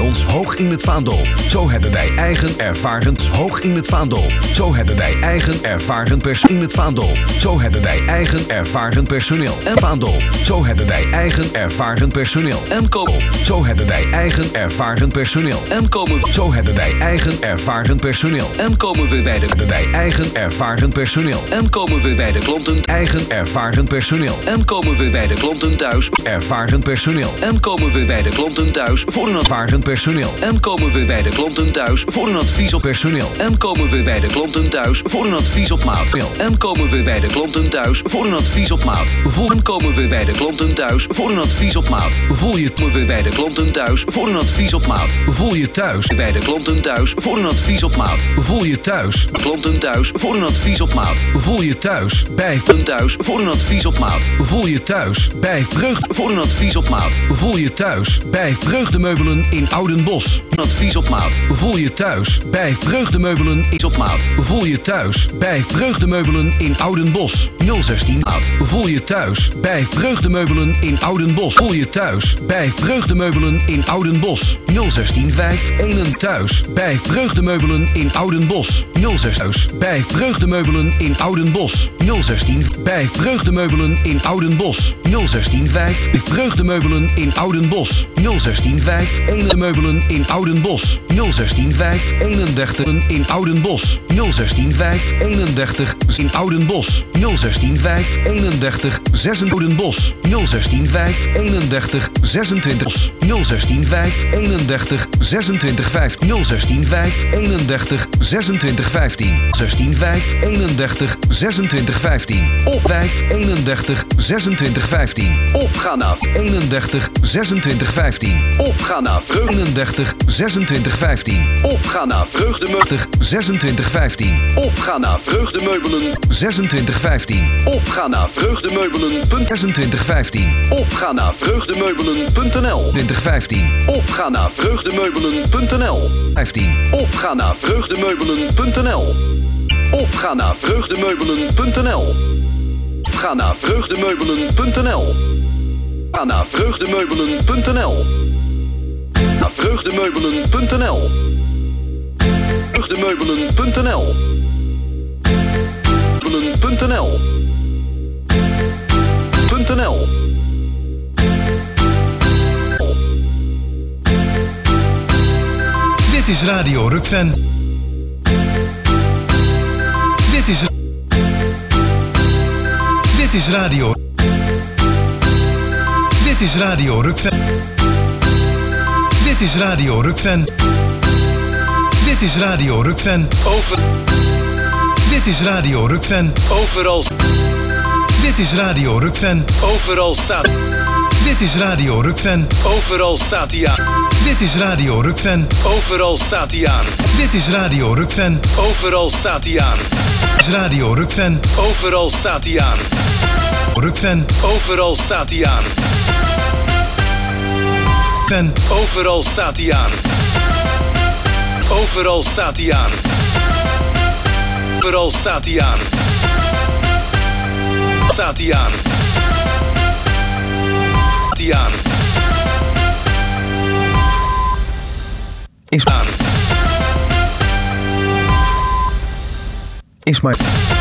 ons hoog in het vaandel. Zo hebben wij eigen ervaren hoog in het vaandel. Zo hebben wij eigen ervaren in het vaandel. Zo hebben wij eigen ervaren personeel en vaandel. Zo hebben wij eigen ervaren personeel en kool. Zo hebben wij eigen ervaren personeel en komen. Zo hebben wij eigen ervaren personeel en komen we bij de bij eigen ervaren personeel en komen we bij de klanten eigen ervaren personeel en komen we bij de klanten thuis ervaren personeel en komen we bij de klanten thuis voor een ervaren personeel en komen we bij de klanten thuis voor een advies op personeel en komen we bij de klanten thuis voor een advies op maat en komen we bij de klanten thuis voor een advies op maat. En komen we bij de klanten thuis voor een advies op maat. Voel je we bij de klanten thuis voor een advies op maat. Voel je thuis bij de klanten thuis voor een advies op maat. Voel je thuis klanten thuis voor een advies op maat. Voel je thuis bij thuis voor een advies op maat. Voel je thuis bij Vreugde voor een advies op maat. Voel je thuis bij Vreugdemeubelen in Oudenbosch. Een advies op maat. Voel je thuis bij Vreugdemeubelen is op maat. Voel je thuis bij Vreugdemeubelen in Oudenbosch. 016 maat. Voel je thuis bij Vreugdemeubelen in Oudenbosch. Voel je thuis bij Vreugdemeubelen in Oudenbosch. 016 5 thuis bij Vreugdemeubelen in Oudenbosch. 06 thuis bij Vreugdemeubelen in Oudenbosch. 016 bij Vreugdemeubelen in Oudenbosch. 016 5 Vreugdemeubelen in Oudenbosch. 016 5 meubelen in Oudenbosch. 016 5 31 in Oudenbosch. 016 5 31 in Oudenbosch. 016 5 31 6 Oudenbosch. 016 5 31 26 016 5 31 26 5 016 5 31 26 15 16 5 31 26 15 of 5 31 26 15 of ga naar 31 26 15 of ga naar Vreugde 31 26 15 of ga naar Vreugdemeubelen 26 15 of ga naar Vreugdemeubelen 26 15 of ga naar Vreugdemeubelen 26 15 of ga naar Vreugdemeubelen.nl 2015 of ga naar Vreugdemeubelen.nl 15 of ga naar Vreugdemeubelen.nl of ga naar Vreugdemeubelen.nl of ga naar Vreugdemeubelen.nl. Ga naar Vreugdemeubelen.nl. Naar Vreugdemeubelen.nl. Vreugdemeubelen.nl. Vreugdemeubelen.nl. .nl. Dit is Radio Rukven. Dit is Radio. Dit is Radio Rukven. Dit is Radio Rukven. Dit is Radio Rukven. Dit is Radio Rukven. Overal. Dit is Radio Rukven. Overal staat. Dit is Radio Rukven. Overal staat hij aan. Dit is Radio Rukven. Overal staat hij aan. Dit is Radio Rukven. Overal staat hij aan. Dit is Radio Rukven. Overal staat hij aan. Rukven. Overal staat hij aan. Rukven. Overal staat hij aan. Overal staat hij aan. Overal staat hij aan. Staat hij aan. Staat hij aan. Is aan. Is maar.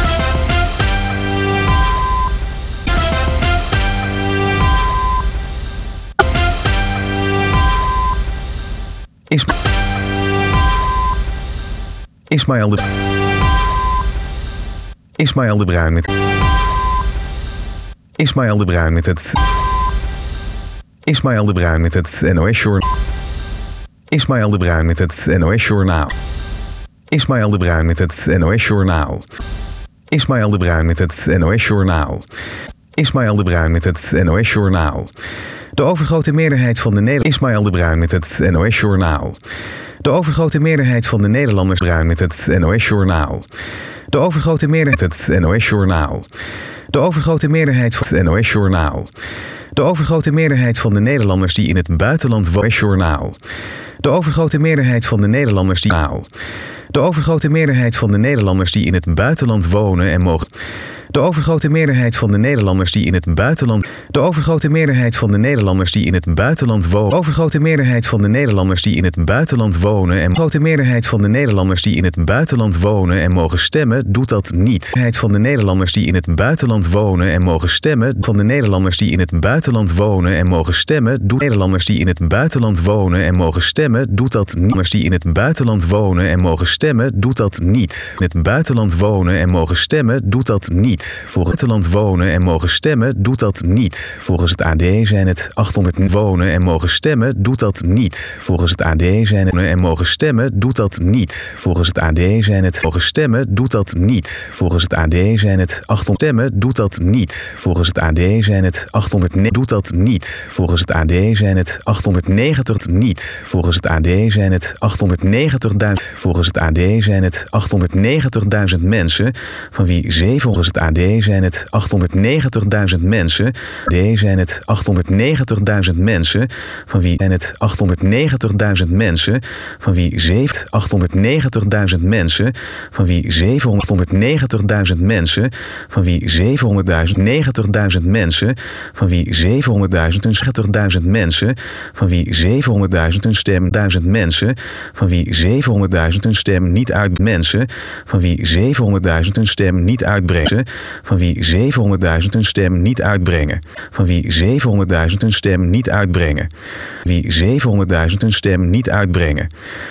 Ismaël de Bruin met Ismaël de Bruin met het Ismaël de Bruin met het NOS Journaal. Ismaël de Bruin met het NOS Journaal. Ismaël de Bruin met het NOS Journaal. Ismaël de Bruin met het NOS Journaal. Ismaël de Bruin met het NOS Journaal. De overgrote meerderheid van de Nederlanders. Ismaël de Bruin met het NOS Journaal. De overgrote meerderheid van de Nederlanders. Bruin met het NOS Journaal. De overgrote meerderheid het NOS Journaal. De overgrote meerderheid van het NOS Journaal. De overgrote meerderheid van de Nederlanders die in het buitenland wonen. Journaal. De overgrote meerderheid van de Nederlanders die. De overgrote meerderheid van de Nederlanders die in het buitenland wonen en mogen. De overgrote meerderheid van de Nederlanders die in het buitenland wonen. De overgrote meerderheid van de Nederlanders die in het buitenland wonen. Overgrote meerderheid van de Nederlanders die in het buitenland wonen en grote meerderheid van de Nederlanders die in het buitenland wonen en mogen stemmen, doet dat niet. De meerderheid van de Nederlanders die in het buitenland wonen en mogen stemmen, van de Nederlanders die in het buitenland wonen en mogen stemmen, doet Nederlanders die in het buitenland wonen en mogen stemmen, doet dat niet. Nederlanders die in het buitenland wonen en mogen stemmen, doet dat niet. In het buitenland wonen en mogen stemmen, doet dat niet. Voor het buitenland wonen en mogen stemmen, doet dat niet. Volgens het AD zijn het 800 wonen en mogen stemmen, doet dat niet. Volgens het AD zijn het en mogen stemmen, doet dat niet. Volgens het AD zijn het mogen stemmen, doet dat niet. Volgens het AD zijn het 800 stemmen, doet dat niet. Volgens het AD zijn het 800 doet dat niet. Volgens het AD zijn het 890 niet. Volgens het AD zijn het 890.000. Volgens het AD zijn het 890.000 mensen, van wie 7 volgens het AD zijn het 890.000 mensen. AD zijn het 890.000 mensen, van wie zijn het 890.000 mensen, van wie 890.000 mensen, van wie 790.000 mensen, van wie 790.000 mensen, van wie 700.000 mensen, van wie 700.000 een stem, 1000 mensen, van wie 700.000 een stem niet uit mensen, van wie 700.000 een stem niet uitbrengen, van wie 700.000 een stem niet uitbrengen, van wie 700.000 een stem niet uitbrengen, wie 700.000 een stem niet uitbrengen,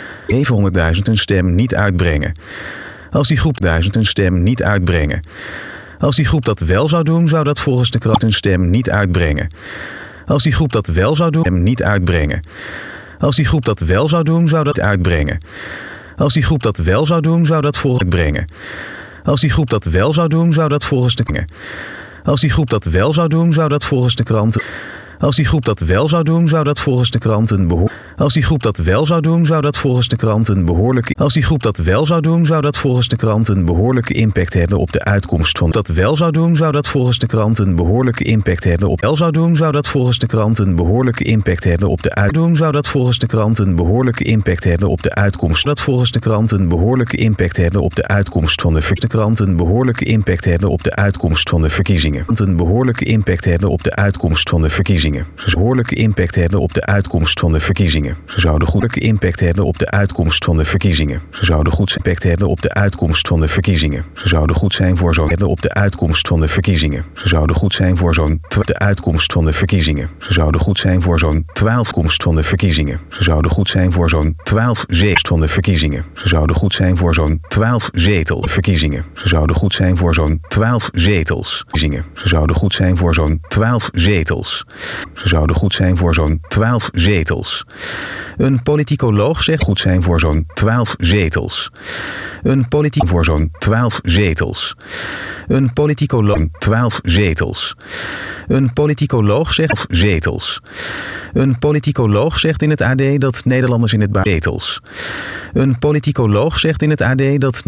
700.000 een stem niet uitbrengen. Als die groep 1000 een stem niet uitbrengen. Als die groep dat wel zou doen, zou dat volgens de krant een stem niet uitbrengen. Als die groep dat wel zou doen, hem niet uitbrengen. Als die groep dat wel zou doen, zou dat uitbrengen. Als die groep dat wel zou doen, zou dat volgens het brengen. Als die groep dat wel zou doen, zou dat volgens de brengen. Als die groep dat wel zou doen, zou dat volgens de krant. Als die groep dat wel zou doen, zou dat volgens de krant een behoorlijk. Als die groep dat wel zou doen, zou dat volgens de krant een behoorlijke. Als die groep dat wel zou doen, zou dat volgens de krant een behoorlijke impact hebben op de uitkomst van. Dat wel zou doen, zou dat volgens de krant een behoorlijke impact hebben op. Wel zou doen, zou dat volgens de krant een behoorlijke impact hebben op de uitdoen. Zou dat volgens de krant een behoorlijke impact hebben op de uitkomst. Dat volgens de krant een behoorlijke impact hebben op de uitkomst van de krant een behoorlijke impact hebben op de uitkomst van de verkiezingen. Een behoorlijke impact hebben op de uitkomst van de verkiezingen. Ze behoorlijke impact hebben op de uitkomst van de verkiezingen. Ze zouden goede impact hebben op de uitkomst van de verkiezingen. Ze zouden goed impact hebben op de uitkomst van de verkiezingen. Ze zouden goed zijn voor zo'n hebben op de uitkomst van de verkiezingen. Ze zouden goed zijn voor zo'n de uitkomst van de verkiezingen. Ze zouden goed zijn voor zo'n 12 komst van de verkiezingen. Ze zouden goed zijn voor zo'n 12 zetels van de verkiezingen. Ze zouden goed zijn voor zo'n 12 zetels verkiezingen. Ze zouden goed zijn voor zo'n 12 zetels verkiezingen. Ze zouden goed zijn voor zo'n 12 zetels. Ze zouden goed zijn voor zo'n 12 zetels. Een politicoloog zegt goed zijn voor zo'n 12 zetels. Een politiek voor zo'n 12 zetels. Een politicoloog 12 zetels. Een politicoloog zegt 12 zetels. Een politicoloog zegt in het AD dat Nederlanders in het zetels. Een politicoloog zegt in het AD dat.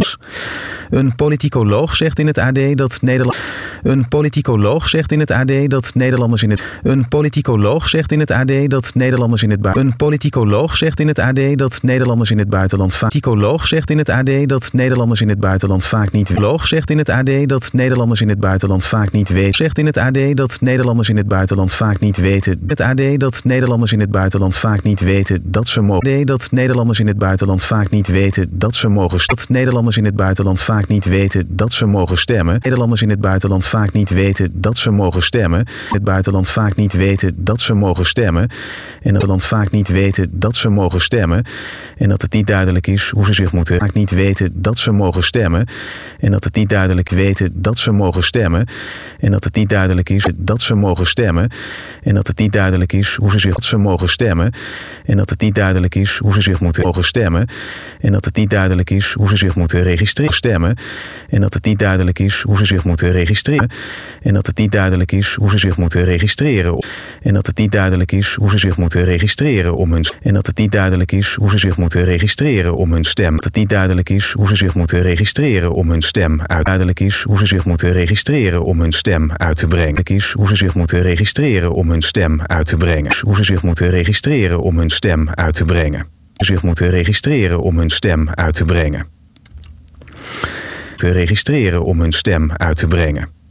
Een politicoloog zegt in het AD dat Nederland. Een politicoloog zegt in het AD dat Nederlanders in het. Een politicoloog zegt in het AD dat Nederlanders in het buitenland. Een politicoloog zegt in het AD dat Nederlanders in het buitenland vaak. Politicoloog zegt in het AD dat Nederlanders in het buitenland vaak niet. Loog zegt in het AD dat Nederlanders in het buitenland vaak niet weten. Zegt in het AD dat Nederlanders in het buitenland vaak niet weten. Het AD dat Nederlanders in het buitenland vaak niet weten dat ze mogen. AD dat Nederlanders in het buitenland vaak niet weten dat ze mogen. Dat Nederlanders in het buitenland vaak niet weten dat ze mogen stemmen. Nederlanders in het buitenland vaak niet weten dat ze mogen stemmen. Het buitenland vaak niet weten dat ze mogen stemmen. En dat het land vaak niet weten dat ze mogen stemmen. En dat het niet duidelijk is hoe ze zich moeten. Vaak niet weten dat ze mogen stemmen. En dat het niet duidelijk weten dat ze mogen stemmen. En dat het niet duidelijk is dat ze mogen stemmen. En dat het niet duidelijk is hoe ze zich dat ze mogen stemmen. En dat het niet duidelijk is hoe ze zich moeten mogen stemmen. En dat het niet duidelijk is hoe ze zich moeten registreren stemmen. En dat het niet duidelijk is hoe ze zich moeten registreren. En dat het niet duidelijk is hoe ze zich moeten registreren. En dat het niet duidelijk is hoe ze zich moeten registreren om hun. En dat het niet duidelijk is hoe ze zich moeten registreren om hun stem. Dat het niet duidelijk is hoe ze zich moeten registreren om hun stem uit. Duidelijk is hoe ze zich moeten registreren om hun stem uit te brengen. Is hoe ze zich moeten registreren om hun stem uit te brengen. Hoe ze zich moeten registreren om hun stem uit te brengen. Zich moeten registreren om hun stem uit te brengen. Te registreren om hun stem uit te brengen.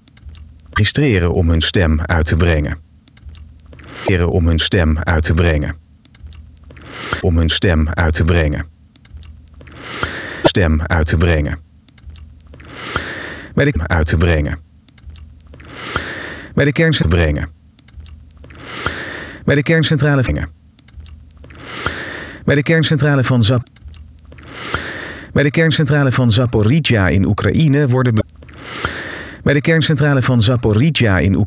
registreren om hun stem uit te brengen. Om hun stem uit te brengen. Om hun stem uit te brengen. Stem uit te brengen. Bij de uit te brengen. Bij de kerncentrale brengen. Bij de kerncentrale brengen. Bij de kerncentrale van Bij de kerncentrale van Zaporizhzhia in Oekraïne worden Bij de kerncentrale van Zaporizhzhia in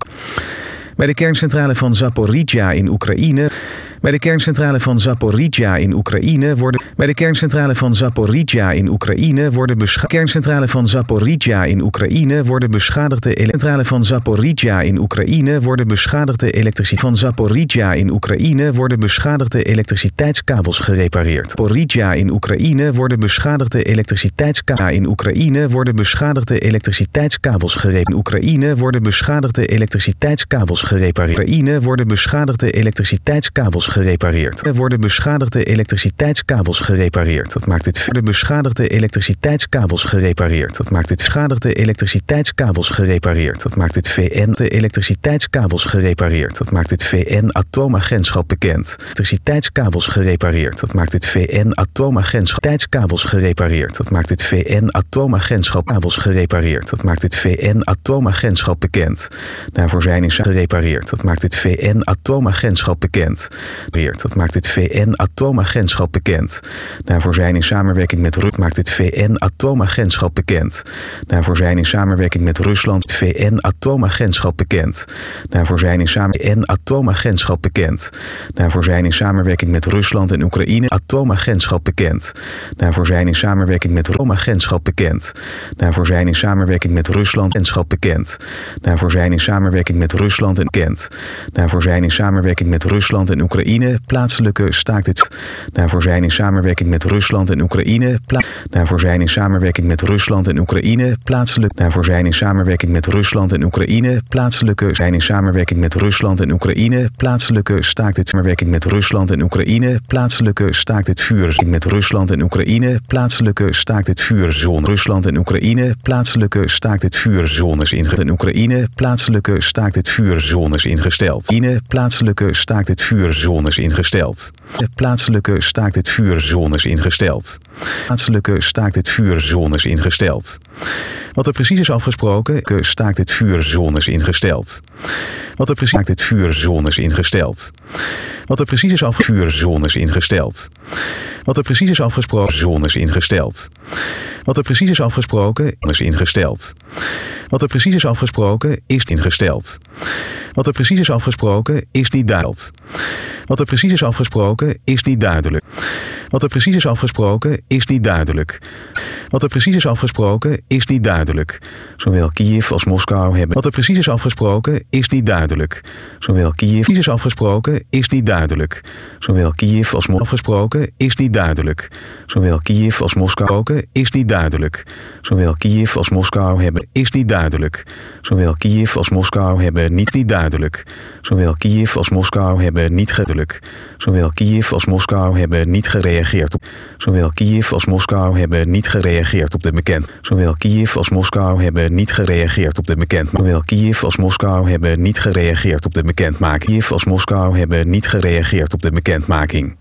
Bij de kerncentrale van Zaporizhzhia in Oekraïne. Bij de kerncentrale van Zaporizhzhia in Oekraïne worden. Bij de kerncentrale van Zaporizhzhia in Oekraïne worden kerncentrale van Zaporizhzhia in Oekraïne worden beschadigde centrale van Zaporizhzhia in Oekraïne worden beschadigde elektriciteit van Zaporizhzhia in Oekraïne worden beschadigde elektriciteitskabels gerepareerd. Zaporizhzhia in Oekraïne worden beschadigde elektriciteitskabels in Oekraïne worden beschadigde elektriciteitskabels gerepareerd. In Oekraïne worden beschadigde elektriciteitskabels gerepareerd. Oekraïne worden beschadigde elektriciteitskabels gerepareerd. Er worden beschadigde elektriciteitskabels gerepareerd. Dat maakt het de beschadigde elektriciteitskabels gerepareerd. Dat maakt het beschadigde elektriciteitskabels gerepareerd. Dat maakt het VN de elektriciteitskabels gerepareerd. Dat maakt het VN atoomagentschap bekend. Elektriciteitskabels gerepareerd. Dat maakt het VN atoomagentschap gerepareerd. Dat maakt het VN atoomagentschap kabels gerepareerd. Dat maakt het VN atoomagentschap bekend. Daarvoor zijn in gerepareerd. Dat maakt het VN atoomagentschap bekend. Dat maakt het VN atoomagentschap bekend. Daarvoor zijn in samenwerking met maakt het VN atoomagentschap bekend. Daarvoor zijn in samenwerking met Rusland het VN atoomagentschap bekend. Daarvoor zijn in VN atoomagentschap bekend. Daarvoor zijn in samenwerking met Rusland en Oekraïne atoomagentschap bekend. Daarvoor zijn in samenwerking met atoomagentschap bekend. Daarvoor zijn in samenwerking met Rusland agentschap bekend. Daarvoor zijn in samenwerking met Rusland en bekend. Daarvoor zijn in samenwerking met Rusland en Oekraïne plaatselijke staakt het. Daarvoor zijn in samenwerking met Rusland en Oekraïne. Daarvoor zijn in samenwerking met Rusland en Oekraïne plaatselijk. Daarvoor zijn in samenwerking met Rusland en Oekraïne plaatselijke. Zijn in samenwerking met Rusland en Oekraïne plaatselijke staakt het. Samenwerking met Rusland en Oekraïne plaatselijke staakt het vuur. Met Rusland en Oekraïne plaatselijke staakt het vuurzone. Rusland en Oekraïne plaatselijke staakt het vuurzones ingesteld. En Oekraïne plaatselijke staakt het vuurzones ingesteld. Plaatselijke staakt het vuurzones ingesteld. Plaatselijke staakt het vuurzones ingesteld. Plaatselijke staakt het vuurzones ingesteld. Wat er precies is afgesproken, staakt het vuurzones ingesteld. Wat er precies staakt het vuurzones ingesteld. Wat er precies is vuurzones ingesteld. Wat er precies is afgesproken, zones ingesteld. Wat er precies is afgesproken, is ingesteld. Wat er precies is afgesproken, is ingesteld. Wat er precies is afgesproken, is niet duidelijk. Wat er precies is afgesproken, is niet duidelijk. Wat er precies is afgesproken, is niet duidelijk. Wat er precies is afgesproken, is niet duidelijk. Zowel Kiev als Moskou hebben. Wat er precies is afgesproken, is niet duidelijk. Zowel Kiev is afgesproken, is niet duidelijk. Zowel Kiev als afgesproken, is niet duidelijk. Zowel Kiev als Moskou is niet duidelijk. Zowel Kiev als Moskou hebben, is niet duidelijk. Zowel Kiev als Moskou hebben niet duidelijk. Zowel Kiev als Moskou hebben niet duidelijk. Zowel Kiev als Moskou hebben niet gereageerd op. Zowel Kiev als Moskou hebben niet gereageerd op de bekend. Zowel Kiev als Moskou hebben niet gereageerd op de bekend. Zowel Kiev als Moskou hebben niet gereageerd op de bekendmaking. Kiev als Moskou hebben niet gereageerd op de bekendmaking.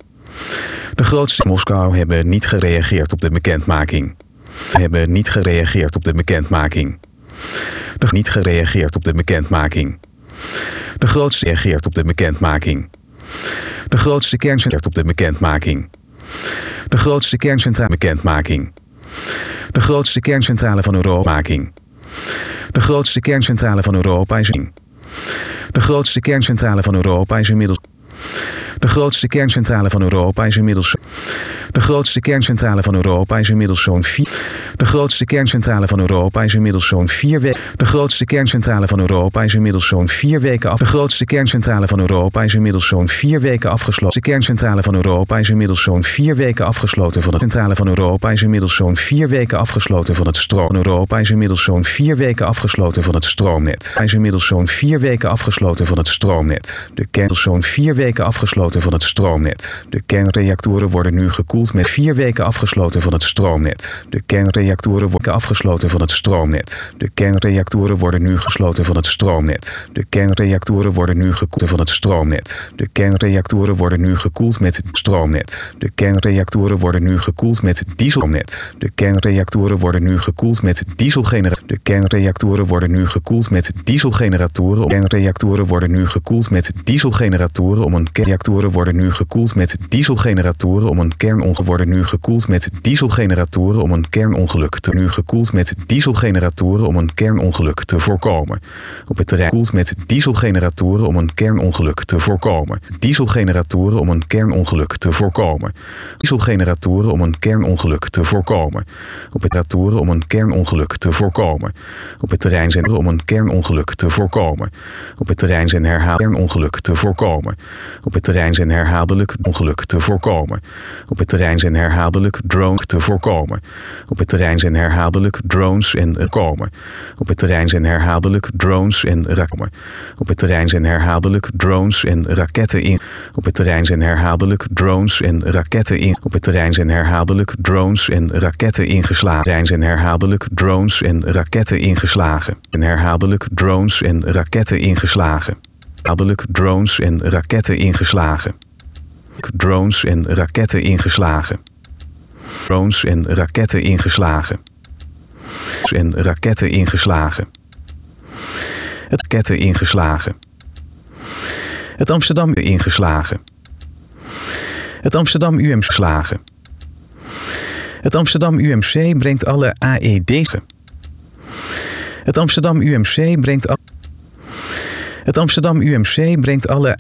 De grootste Moskou hebben niet gereageerd op de bekendmaking. Hebben niet gereageerd op de bekendmaking. Niet gereageerd op de bekendmaking. De grootste reageert op de bekendmaking. De grootste kerncentrale op de bekendmaking. De grootste kerncentrale bekendmaking. De grootste kerncentrale van Europa. De grootste kerncentrale van Europa is in. De grootste kerncentrale van Europa is inmiddels. De grootste kerncentrale van Europa is inmiddels. De grootste kerncentrale van Europa is inmiddels zo'n 4. De grootste kerncentrale van Europa is inmiddels zo'n 4 weken. De grootste kerncentrale van Europa is inmiddels zo'n 4 weken af. De grootste kerncentrale van Europa is inmiddels zo'n 4 weken afgesloten. De kerncentrale van Europa is inmiddels zo'n 4 weken afgesloten van het centrale van Europa is inmiddels zo'n 4 weken afgesloten van het stroom. Europa is inmiddels zo'n 4 weken afgesloten van het stroomnet. Hij is inmiddels zo'n 4 weken afgesloten van het stroomnet. De kern is zo'n 4 weken afgesloten afgesloten van het stroomnet. De kernreactoren worden nu gekoeld met 4 weken afgesloten van het stroomnet. De kernreactoren worden afgesloten van het stroomnet. De kernreactoren worden nu gesloten van het stroomnet. De kernreactoren worden nu gekoeld van het stroomnet. De kernreactoren worden nu gekoeld met stroomnet. De kernreactoren worden nu gekoeld met dieselnet. De kernreactoren worden nu gekoeld met dieselgeneratoren. De kernreactoren worden nu gekoeld met dieselgeneratoren. Kernreactoren worden nu gekoeld met dieselgeneratoren om een reactoren worden nu gekoeld met dieselgeneratoren om een kernongeluk worden nu gekoeld met dieselgeneratoren om een kernongeluk te nu gekoeld met dieselgeneratoren om een kernongeluk te voorkomen. Op het terrein koelt met dieselgeneratoren om een kernongeluk te voorkomen. Dieselgeneratoren om een kernongeluk te voorkomen. Dieselgeneratoren om een kernongeluk te voorkomen. Op het generatoren om een kernongeluk te voorkomen. Op het terrein zijn om een kernongeluk te voorkomen. Op het terrein zijn kernongeluk te voorkomen. Op het terrein zijn herhaaldelijk ongeluk te voorkomen. Op het terrein zijn herhaaldelijk drones te voorkomen. Op het terrein zijn herhaaldelijk drones en komen. Op het terrein zijn herhaaldelijk drones en raketten. Op het terrein zijn herhaaldelijk drones en raketten in. Op het terrein zijn herhaaldelijk drones en raketten in. Op het terrein zijn herhaaldelijk drones en raketten ingeslagen. Op het terrein zijn herhaaldelijk drones en raketten ingeslagen. En herhaaldelijk drones en raketten ingeslagen. Herhaaldelijk drones en raketten ingeslagen. Drones en raketten ingeslagen. Drones en raketten ingeslagen. En raketten ingeslagen. Het raketten ingeslagen. Het Amsterdam ingeslagen. Het Amsterdam UMC geslagen. Het Amsterdam UMC brengt alle AED's. Het Amsterdam UMC brengt Het Amsterdam UMC brengt alle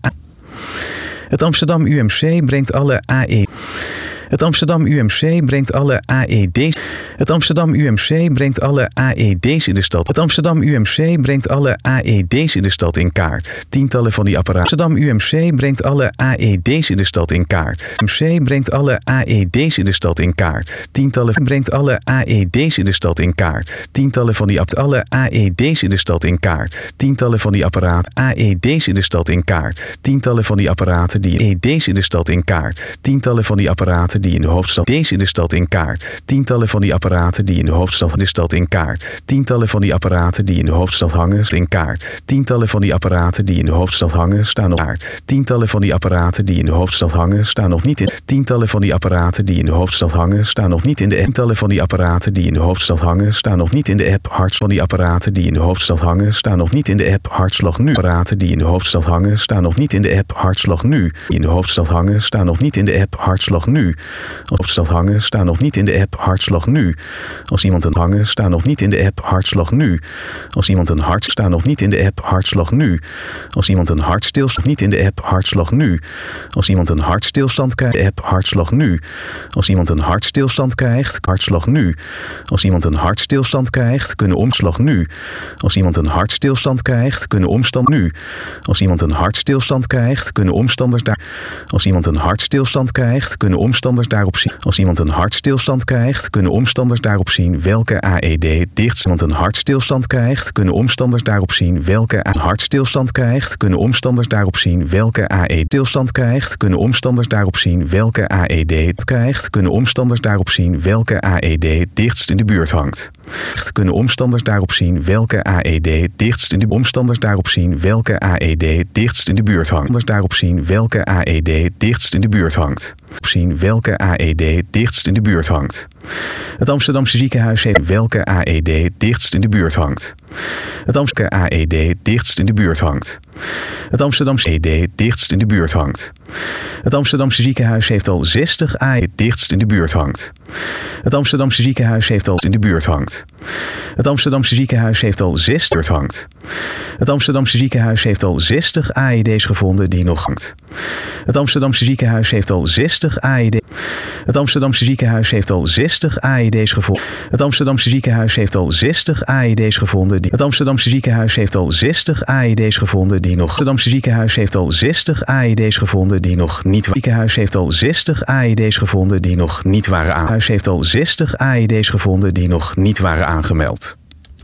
Het Amsterdam UMC brengt alle AE. Het Amsterdam UMC brengt alle AED's. Het Amsterdam UMC brengt alle AED's in de stad. Het Amsterdam UMC brengt alle AED's in de stad in kaart. Tientallen van die apparaten. Amsterdam UMC brengt alle AED's in de stad in kaart. UMC brengt alle AED's in de stad in kaart. Tientallen brengt alle AED's in de stad in kaart. Tientallen van die alle AED's in de stad in kaart. Tientallen van die apparaten. AED's in de stad in kaart. Tientallen van die apparaten die AED's in de stad in kaart. Tientallen van die apparaten die in de hoofdstad deze in de stad in kaart. Tientallen van die apparaten die in de hoofdstad de stad in kaart. Tientallen van die apparaten die in de hoofdstad hangen in kaart. Tientallen van die apparaten die in de hoofdstad hangen staan op kaart. Tientallen van die apparaten die in de hoofdstad hangen staan nog niet in. Tientallen van die apparaten die in de hoofdstad hangen staan nog niet in de app. Tientallen van die apparaten die in de hoofdstad hangen staan nog niet in de app. Harts van die apparaten die in de hoofdstad hangen staan nog niet in de app. Hartslag nu. Apparaten die in de hoofdstad hangen staan nog niet in de app. Hartslag nu. Die in de hoofdstad hangen staan nog niet in de app. Hartslag nu. Hoofdstad hangen staan nog niet in de app. Hartslag nu. Als iemand een hangen staan nog niet in de app. Hartslag nu. Als iemand een hart staan nog niet in de app. Hartslag nu. Als iemand een hartstilstand niet in de app. Hartslag nu. Als iemand een hartstilstand krijgt. App. Hartslag nu. Als iemand een hartstilstand krijgt. Hartslag nu. Als iemand een hartstilstand krijgt. Kunnen omslag nu. Als iemand een hartstilstand krijgt. Kunnen omstand nu. Als iemand een hartstilstand krijgt. Kunnen omstanders daar. Als iemand een hartstilstand krijgt. Kunnen omstanders daarop zien. Als iemand een hartstilstand krijgt, kunnen omstanders daarop zien welke AED dicht. Als iemand een hartstilstand krijgt, kunnen omstanders daarop zien welke hartstilstand krijgt, kunnen omstanders daarop zien welke AED stilstand krijgt, kunnen omstanders daarop zien welke AED krijgt, kunnen omstanders daarop zien welke AED dichtst in de buurt hangt. Kunnen omstanders daarop zien welke AED dichtst in de omstanders daarop zien welke AED dichtst in de buurt hangt. Omstanders daarop zien welke AED dichtst in de buurt hangt. Zien welke AED dichtst in de buurt hangt. Het Amsterdamse ziekenhuis heeft welke AED dichtst in de buurt hangt. Het Amsterdamse AED dichtst in de buurt hangt. Het Amsterdamse AED dichtst in de buurt hangt. Het Amsterdamse ziekenhuis heeft al 60 AED dichtst in de buurt hangt. Het Amsterdamse ziekenhuis heeft al in de buurt hangt. Het Amsterdamse ziekenhuis heeft al 60 hangt. Het Amsterdamse ziekenhuis heeft al 60 AED's gevonden die nog hangt. Het Amsterdamse ziekenhuis heeft al 60 AED. Het Amsterdamse ziekenhuis heeft al 60 AED's gevonden. Het Amsterdamse ziekenhuis heeft al 60 AED's gevonden. Het Amsterdamse ziekenhuis heeft al 60 AED's gevonden die nog. Het Amsterdamse ziekenhuis heeft al 60 AED's gevonden die nog niet. Het ziekenhuis heeft al 60 AED's gevonden die nog niet waren aan. Het huis heeft al 60 AED's gevonden die nog niet waren aangemeld.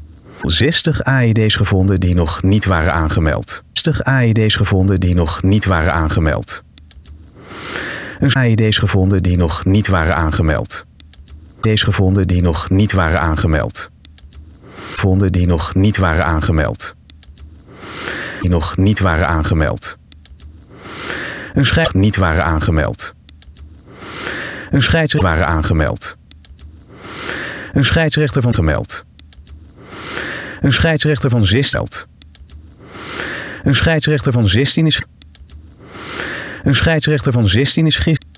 60 AED's gevonden die nog niet waren aangemeld. 60 AED's gevonden die nog niet waren aangemeld. Een AED's gevonden die nog niet waren aangemeld. Deze gevonden die nog niet waren aangemeld. Gevonden die nog niet waren aangemeld. Die nog niet waren aangemeld. Een scheidsrechter niet waren aangemeld. Een scheidsrechter waren aangemeld. Een scheidsrechter van gemeld. Een scheidsrechter van 16. Een scheidsrechter van 16 is. Een scheidsrechter van 16 is gisteren.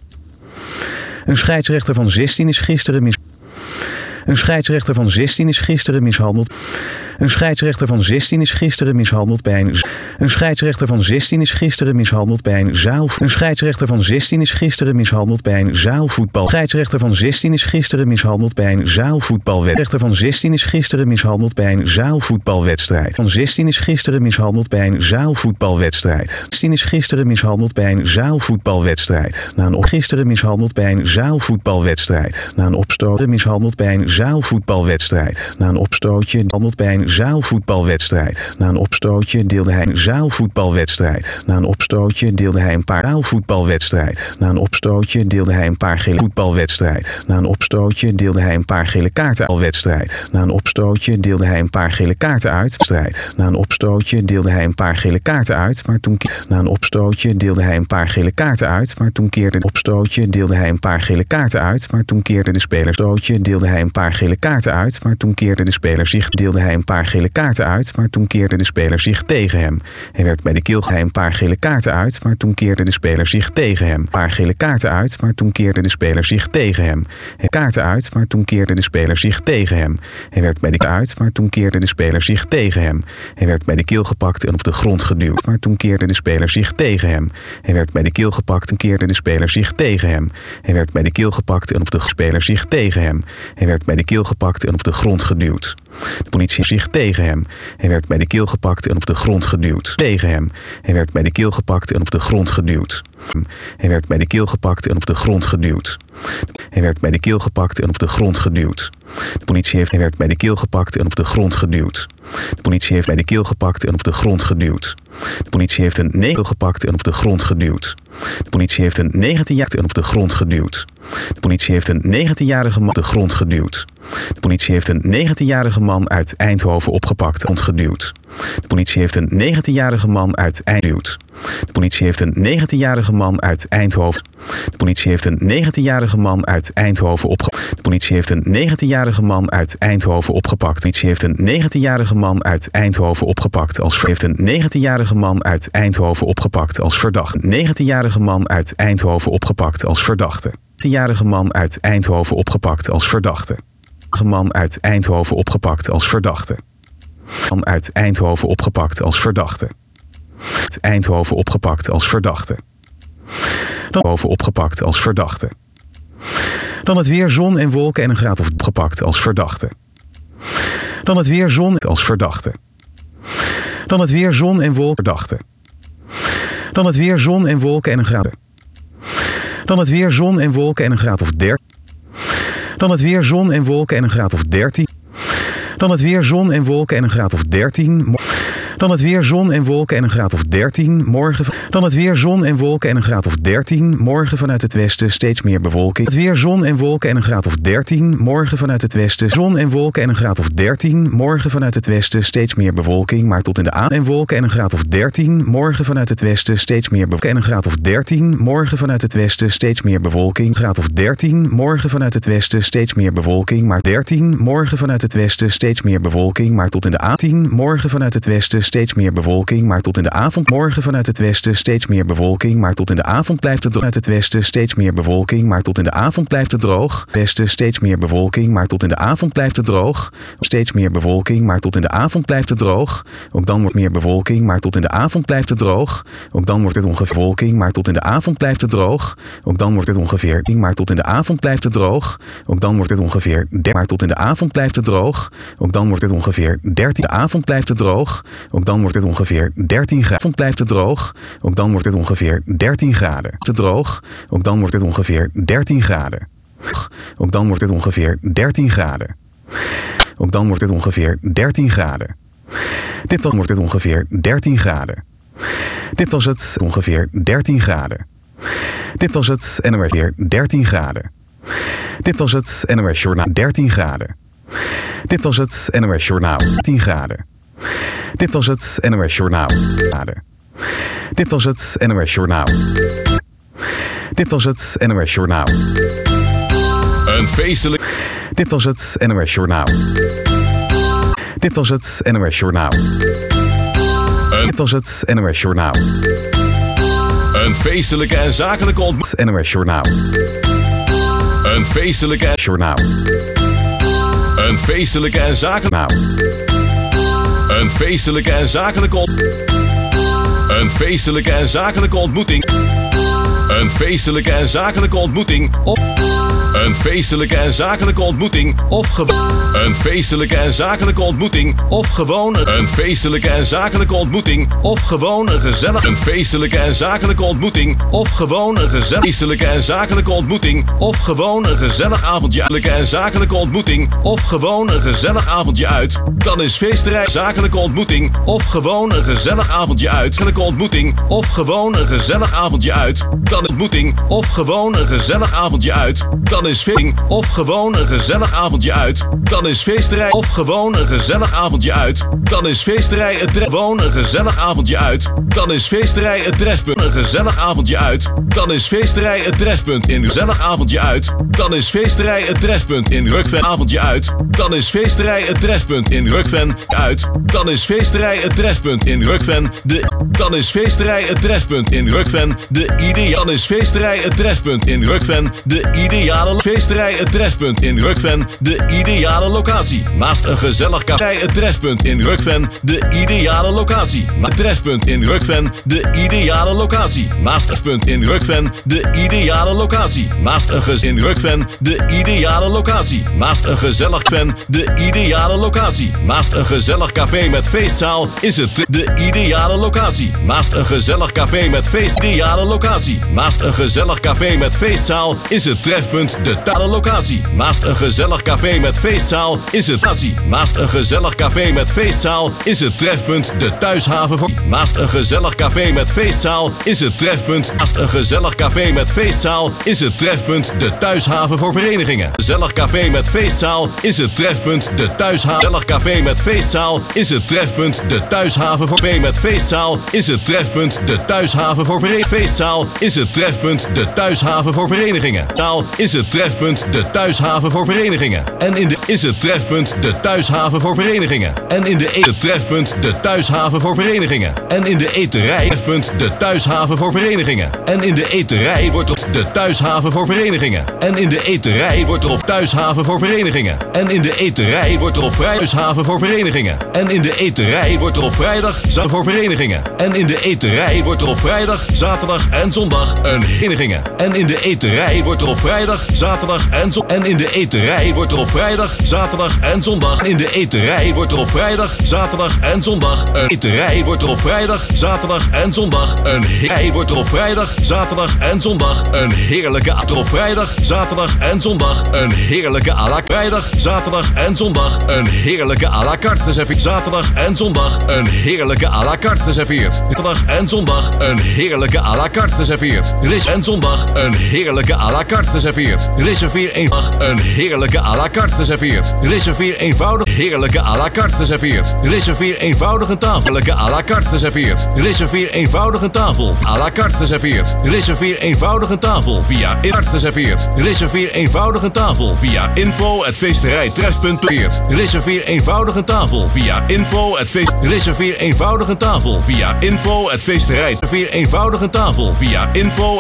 Een scheidsrechter van 16 is gisteren mis. Een scheidsrechter van 16 is gisteren mishandeld. Een scheidsrechter van 16 is gisteren mishandeld bij een scheidsrechter van 16 is gisteren mishandeld bij een een scheidsrechter van 16 is gisteren mishandeld bij een zaalvoetbal. Scheidsrechter van 16 is gisteren mishandeld bij een zaalvoetbalwedstrijd. Scheidsrechter van 16 is gisteren mishandeld bij een zaalvoetbalwedstrijd. Van 16 is gisteren mishandeld bij een zaalvoetbalwedstrijd. 16 is gisteren mishandeld bij een zaalvoetbalwedstrijd. Na een gisteren mishandeld bij een zaalvoetbalwedstrijd. Na een opstoot mishandeld bij een zaalvoetbalwedstrijd. Na een opstootje handeld bij een zaalvoetbalwedstrijd. Na een opstootje deelde hij een zaalvoetbalwedstrijd. Na een opstootje deelde hij een paar zaalvoetbalwedstrijd. Na een opstootje deelde hij een paar gele voetbalwedstrijd. Na een opstootje deelde hij een paar gele kaarten al wedstrijd. Na een opstootje deelde hij een paar gele kaarten uit wedstrijd. Na een opstootje deelde hij een paar gele kaarten uit, maar toen na een opstootje deelde hij een paar gele kaarten uit, maar toen keerde opstootje deelde hij een paar gele kaarten uit, maar toen keerde de speler stootje deelde hij een paar gele kaarten uit, maar toen keerde de speler zich deelde hij een paar gele kaarten uit, maar toen keerde de speler zich tegen hem. Hij werd bij de keel hij een paar gele kaarten uit, maar toen keerde de speler zich tegen hem. Een paar gele kaarten uit, maar toen keerde de speler zich tegen hem. Hij kaarten uit, maar toen keerde de speler zich tegen hem. Hij werd bij de uit, maar toen keerde de speler zich tegen hem. Hij werd bij de keel gepakt en op de grond geduwd, maar toen keerde de speler zich tegen hem. Hij werd bij de keel gepakt en keerde de speler zich tegen hem. Hij werd bij de keel gepakt en op de speler zich tegen hem. Hij werd bij de keel gepakt en op de grond geduwd. De politie zich tegen hem. Hij werd bij de keel gepakt en op de grond geduwd. Tegen hem. Hij werd bij de keel gepakt en op de grond geduwd. Hij werd bij de keel gepakt en op de grond geduwd. Hij werd bij de keel gepakt en op de grond geduwd. De politie heeft hij werd bij de keel gepakt en op de grond geduwd. De politie heeft bij de keel gepakt en op de grond geduwd. De politie heeft een 9 gepakt en op de grond geduwd. De politie heeft een 19-jarige en op de grond geduwd. De politie heeft een 19-jarige man op de grond geduwd. De politie heeft een 19-jarige man uit Eindhoven opgepakt en geduwd. De politie heeft een 19-jarige man uit Eindhoven. De politie heeft een 19-jarige man uit Eindhoven. De politie heeft een 19-jarige man uit Eindhoven opgepakt. De politie heeft een 19-jarige man uit Eindhoven opgepakt. De politie heeft een 19-jarige man uit Eindhoven opgepakt als heeft een 19-jarige man uit Eindhoven opgepakt als verdachte. 19-jarige man uit Eindhoven opgepakt als verdachte. 19-jarige man uit Eindhoven opgepakt als verdachte. Man uit Eindhoven opgepakt als verdachte. Man uit Eindhoven opgepakt als verdachte. Eindhoven opgepakt als verdachte. Eindhoven opgepakt als verdachte. Dan het weer zon en wolken en een graad of opgepakt als verdachte. Dan het weer zon als verdachte. Dan het weer zon en wolken verdachte. Dan het weer zon en wolken en een graad. Dan het weer zon en wolken en een graad of 13. Dan het weer zon en wolken en een graad of 13. Dan het weer zon en wolken en een graad of 13. Dan het weer zon en wolken en een graad of 13. Morgen. Dan het weer zon en wolken en een graad of 13. Morgen vanuit het westen steeds meer bewolking. Het weer zon en wolken en een graad of 13. Morgen vanuit het westen zon en wolken en een graad of 13. Morgen vanuit het westen steeds meer bewolking, maar tot in de avond en wolken en een graad of 13. Morgen vanuit het westen steeds meer bewolking en een graad of 13. Morgen vanuit het westen steeds meer bewolking. Graad of 13. Morgen vanuit het westen steeds meer bewolking, maar 13. Morgen vanuit het westen steeds meer bewolking, maar tot in de avond. 10. Morgen vanuit het westen steeds meer bewolking, maar tot in de avond. Morgen vanuit het westen steeds meer bewolking, maar tot in de avond blijft het droog. Vanuit het westen steeds meer bewolking, maar tot in de avond blijft het droog. Westen steeds meer bewolking, maar tot in de avond blijft het droog. Steeds meer bewolking, maar tot in de avond blijft het droog. Ook dan wordt meer bewolking, maar tot in de avond blijft het droog. Ook dan wordt het ongeveer bewolking, maar tot in de avond blijft het droog. Ook dan wordt het ongeveer maar tot in de avond blijft het droog. Ook dan wordt het ongeveer maar tot in de avond blijft het droog. Ook dan wordt het ongeveer 13. De avond blijft het droog. Ook dan wordt het ongeveer 13 graden. Blijft het droog. Ook dan wordt het ongeveer 13 graden. Te droog. Ook dan wordt het ongeveer 13 graden. Ook dan wordt het ongeveer 13 graden. Ook dan wordt het ongeveer 13 graden. Dit wordt het ongeveer 13 graden. Dit was het ongeveer 13 graden. Dit was het NOS weer 13 graden. Dit was het NOS Journaal 13 graden. Dit was het NOS Journaal 10 graden. Dit was het NOS Journaal graden. Dit was het NOS Journaal. Dit was het NOS Journaal. Een feestelijk. Dit was het NOS Journaal. Dit was het NOS Journaal. Dit was het NOS Journaal. Een feestelijke en zakelijke ontmoeting. NOS Journaal. Een feestelijke en Journaal. Een feestelijke en zakelijke. Een feestelijke en zakelijke Een feestelijke en zakelijke ontmoeting. Een feestelijke en zakelijke ontmoeting. Een feestelijke en zakelijke ontmoeting. Een feestelijke en zakelijke ontmoeting. Of gewoon een feestelijke en zakelijke ontmoeting. Of gewoon een gezellig. Een feestelijke en zakelijke ontmoeting. Of gewoon een gezellig. Feestelijke en zakelijke ontmoeting. Of gewoon een gezellig avondje. Feestelijke en zakelijke ontmoeting. Of gewoon een gezellig avondje uit. Dan is feesterij zakelijke ontmoeting. Of gewoon een gezellig avondje uit. Zakelijke ontmoeting. Of gewoon een gezellig avondje uit. Dan ontmoeting. Of gewoon een gezellig avondje uit. Dan is feesting. Of gewoon een gezellig avondje uit. Dan is feesterij. Of gewoon een gezellig avondje uit. Dan is feesterij het gewoon een gezellig avondje uit. Dan is feesterij het trefpunt. Een gezellig avondje uit. Dan is feesterij het trefpunt in gezellig avondje uit. Dan is feesterij het trefpunt in Rukven avondje uit. Dan is feesterij het trefpunt in Rukven uit. Dan is feesterij het trefpunt in Rukven. Dan is feesterij het trefpunt in Rukven. Dan is feesterij het trefpunt in Rukven. De ideale feesterij het trefpunt in Rukven. De ideale locatie. Naast een gezellig café het trefpunt in Rukven. De ideale locatie. Het trefpunt in Rukven. De ideale locatie. Naast het punt in Rukven. De ideale locatie. Naast een gezin in Rukven. De ideale locatie. Naast een gezellig fan. De ideale locatie. Naast een gezellig café met feestzaal is het de ideale locatie. Naast een gezellig café met feest. Ideale locatie. Naast een gezellig café met feestzaal is het trefpunt de tale locatie. Naast een gezellig café met feestzaal is het locatie. Naast een gezellig café met feestzaal is het trefpunt de thuishaven voor. Naast een gezellig café met feestzaal is het trefpunt. Naast een gezellig café met feestzaal is het trefpunt de thuishaven voor verenigingen. Gezellig café met feestzaal is het trefpunt de thuishaven. Gezellig café met feestzaal is het trefpunt de thuishaven voor. Café met feestzaal is het trefpunt de thuishaven voor verenigingen. Feestzaal is het trefpunt de thuishaven voor verenigingen. Taal is het trefpunt de thuishaven voor verenigingen. En in de is het trefpunt de thuishaven voor verenigingen. En in de het trefpunt de thuishaven voor verenigingen. En in de eterij trefpunt de thuishaven voor verenigingen. En in de eterij wordt op de thuishaven voor verenigingen. En in de eterij wordt er op thuishaven voor verenigingen. En in de eterij wordt er op thuishaven voor verenigingen. En in de eterij wordt er op vrijdag voor verenigingen. En in de eterij wordt er op vrijdag, zaterdag en zondag een verenigingen. En in de eterij wordt er op vrijdag, zaterdag en zondag. En in de eterij wordt er op vrijdag, zaterdag en zondag. In de eterij wordt er op vrijdag, zaterdag en zondag een eterij wordt er op vrijdag, zaterdag en zondag een eterij wordt er op vrijdag, zaterdag en zondag een heerlijke op vrijdag, zaterdag en zondag een heerlijke à la vrijdag, zaterdag en zondag een heerlijke à la carte geserveerd. Zaterdag en zondag een heerlijke à la carte geserveerd. Zaterdag en zondag een heerlijke à la carte geserveerd. En zondag een heerlijke à la carte geserveerd. Reserveer eenvoudig een heerlijke à la carte geserveerd. Reserveer eenvoudig heerlijke à la carte geserveerd. Reserveer eenvoudig een tafel à la carte geserveerd. Reserveer eenvoudig een tafel à la carte geserveerd. Reserveer eenvoudig een tafel via carte geserveerd. Reserveer eenvoudig een tafel via info@feesterijtref.peert. Reserveer eenvoudig een tafel via info@feest. Reserveer eenvoudig een tafel via info@feesterij. Reserveer eenvoudig een tafel via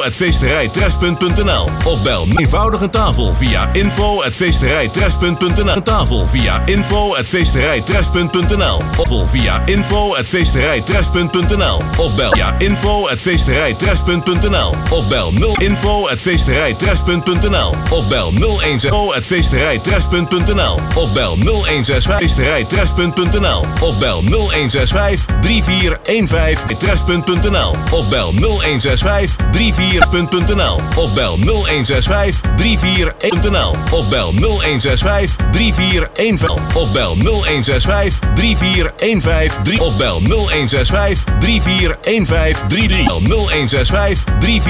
info@feesterijtref.nl of bel eenvoudig een tafel via info@feesterijtref.nl. Een tafel via info@feesterijtref.nl of via info@feesterijtref.nl of bel via info@feesterijtref.nl of bel 0 info@feesterijtref.nl of bel 016@feesterijtref.nl of bel 0165feesterijtref.nl of bel 01653415tref.nl of bel 016534.nl of bel 016534 3415.nl of bel 0165 3415 of bel 0165 3415 of bel 0165 341533 0165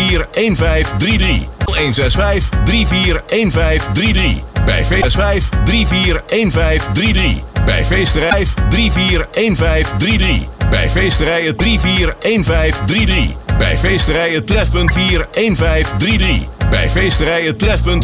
341533 0165 341533 bij Feestrijf 341533 bij Feesterij 341533 bij Feesterijen 341533 bij Feesterijen Trefpunt 41533 bij Feesterijen Trefpunt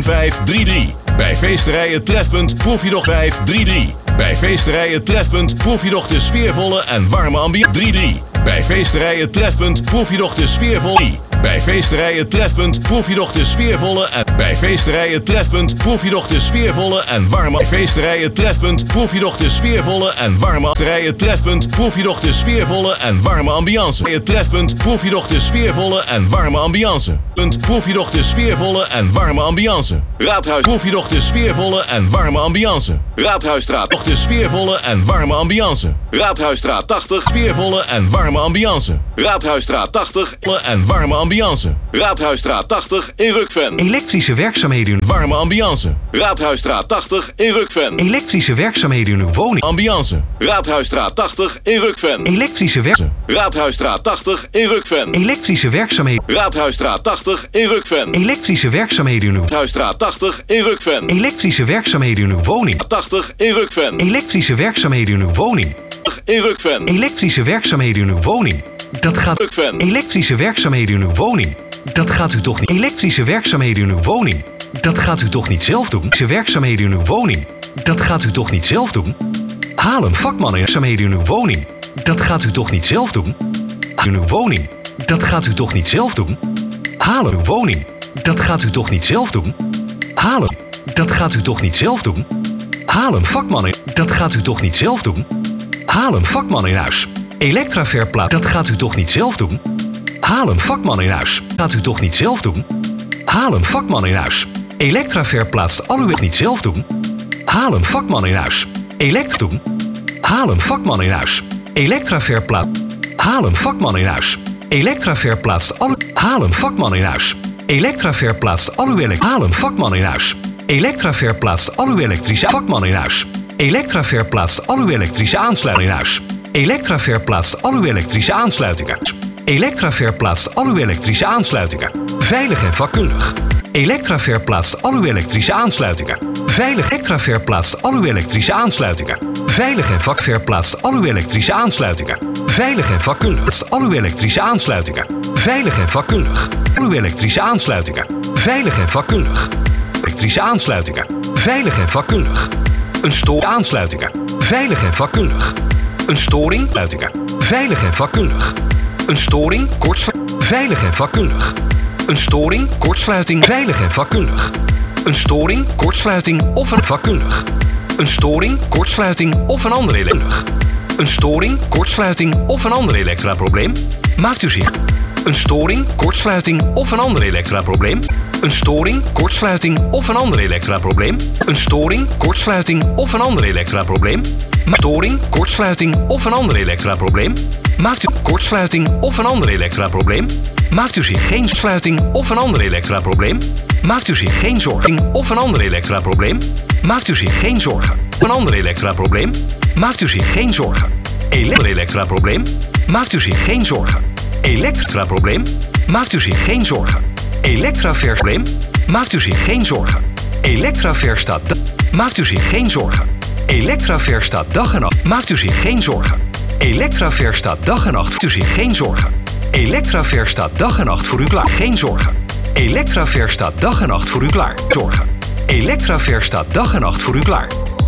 1533 bij Feesterijen Trefpunt proef je nog 533 bij Feesterijen Trefpunt proef je nog de sfeervolle en warme ambiance 33 bij Feesterijen Trefpunt proef je nog de sfeervolle bij Feesterijen Trefpunt proef je nog de sfeervolle en bij Feesterijen Trefpunt proef je nog de sfeervolle en warme bij Feesterijen Trefpunt proef je nog de sfeervolle en warme Feesterijen Trefpunt proef je nog de sfeervolle en warme ambiance. Je Trefpunt proef je nog de sfeervolle en warme ambiance. Proef je nog de sfeervolle en warme ambiance. Raadhuis proef je nog de sfeervolle en warme ambiance. Raadhuisstraat nog de sfeervolle en warme ambiance. Raadhuisstraat 80 sfeervolle en warme ambiance. Raadhuisstraat 80 en warme ambiance. Raadhuisstraat 80 in Rukven. Elektrische werkzaamheden. Warme ambiance. Raadhuisstraat 80 in Rukven. Elektrische werkzaamheden in uw woning. Ambiance. Raadhuisstraat 80 in Rukven. Elektrische Raadhuisstraat 80 in Rukven. Elektrische werkzaamheden. Raadhuisstraat 80 in Rukven. Elektrische werkzaamheden in uw Raadhuisstraat 80 in Rukven. Elektrische werkzaamheden in uw woning. 80 in Rukven. Elektrische werkzaamheden in uw woning. In Rukven. Elektrische werkzaamheden in uw woning. Dat gaat Rukven. Elektrische werkzaamheden in uw woning. Dat gaat u toch niet. Elektrische werkzaamheden in uw woning. Dat gaat u toch niet zelf doen. Elektrische werkzaamheden in uw woning. Dat gaat u toch niet zelf doen. Haal een vakman in werkzaamheden in uw woning. Dat gaat u toch niet zelf doen. In uw woning. Dat gaat u toch niet zelf doen. Haal uw woning. Dat gaat u toch niet zelf doen. Halen. Dat gaat u toch niet zelf doen. Haal een vakman in. Dat gaat u toch niet zelf doen. Haal een vakman in huis. Elektraverplaat. Dat gaat u toch niet zelf doen. Haal een vakman in huis. Gaat u toch niet zelf doen. Haal een vakman in huis. Elektra verplaatst al uw niet zelf doen. Haal een vakman in huis. Elektra doen. Haal een vakman in huis. Elektra verplaatst. Haal een vakman in huis. Elektra verplaatst al uw. Haal een vakman in huis. Elektra verplaatst al uw elektra. Haal een vakman in huis. Elektra verplaatst al uw elektrische vakman in huis. Elektra verplaatst al uw elektrische aansluiting in huis. Elektra verplaatst al uw elektrische aansluitingen. Elektra verplaatst al uw elektrische aansluitingen. Veilig en vakkundig. Elektra verplaatst al uw elektrische aansluitingen. Veilig. Elektra verplaatst al uw elektrische aansluitingen. Veilig en vak verplaatst al uw elektrische aansluitingen. Veilig en vakkundig. Al uw elektrische aansluitingen. Veilig en vakkundig. Al uw elektrische aansluitingen. Veilig en vakkundig. Elektrische aansluitingen. Veilig en vakkundig. Een storing aansluitingen. Veilig en vakkundig. Een storing sluitingen. Veilig en vakkundig. Een storing kortsluiting. Veilig en vakkundig. Een storing kortsluiting. Veilig en vakkundig. Een storing kortsluiting of een vakkundig. Een storing kortsluiting of een ander elektra. Een storing kortsluiting of een ander elektraprobleem. Maakt u zich. Een storing kortsluiting of een ander elektraprobleem. Een storing kortsluiting of een ander elektraprobleem. Een storing kortsluiting of een ander elektraprobleem. Storing kortsluiting of een ander elektraprobleem. Maakt u kortsluiting of een ander elektraprobleem? Maakt u zich geen sluiting of een ander elektraprobleem? Maakt u zich geen zorgen of een ander elektraprobleem? Maakt u zich geen zorgen. Een ander elektraprobleem? Maakt u zich geen zorgen. Elektraprobleem? Maakt u zich geen zorgen. Elektraprobleem? Maakt u zich geen zorgen. Elektraversprobleem? Maakt u zich geen zorgen. Elektraverstaat. Maakt u zich geen zorgen. Elektraverstaat dag en nacht. Maakt u zich geen zorgen. Elektraverstaat dag en nacht. Maakt u zich geen zorgen. Elektraverstaat dag en nacht voor u klaar. Geen zorgen. Elektraverstaat dag en nacht voor u klaar. Zorgen. Elektraverstaat dag en nacht voor u klaar.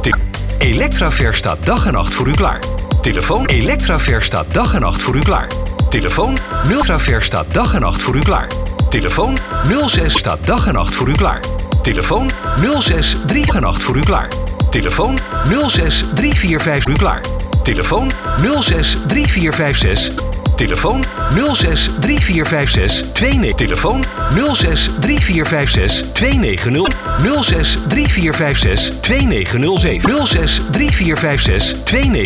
Elektraverstaat dag en nacht voor u klaar. Telefoon Elektraverstaat dag en nacht voor u klaar. Telefoon Elektraverstaat dag en nacht voor u klaar. Telefoon 06 staat dag en nacht voor u klaar. Telefoon 06 3 en nacht voor u klaar. Telefoon 06 345 voor u klaar. Telefoon 06 3456. Telefoon 06 3456 29. Telefoon 06 3456 290. 06 3456 2907. 06 3456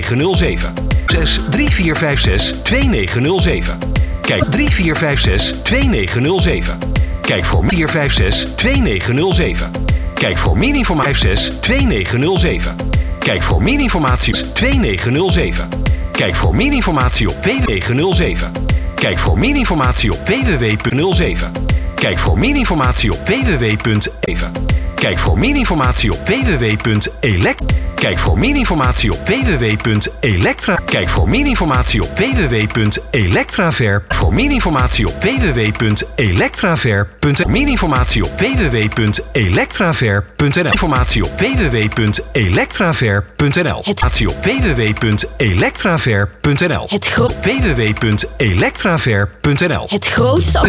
2907. 06 3456 2907. Kijk 3456 2907. Kijk voor 456-2907. Kijk voor meer informatie 2907. Kijk voor meer informatie 2907. Kijk voor meer informatie op www.07. Kijk voor meer informatie op www.07. Kijk voor meer informatie op www.even. Kijk voor meer informatie op www.elect. Kijk voor meer informatie op www.elektra. Kijk voor meer informatie op www.elektraver. Voor meer informatie op www.elektraver.nl. Meer informatie op www.elektraver.nl. Informatie op www.elektraver.nl. Informatie op www.elektraver.nl. www.elektraver.nl. Het grootste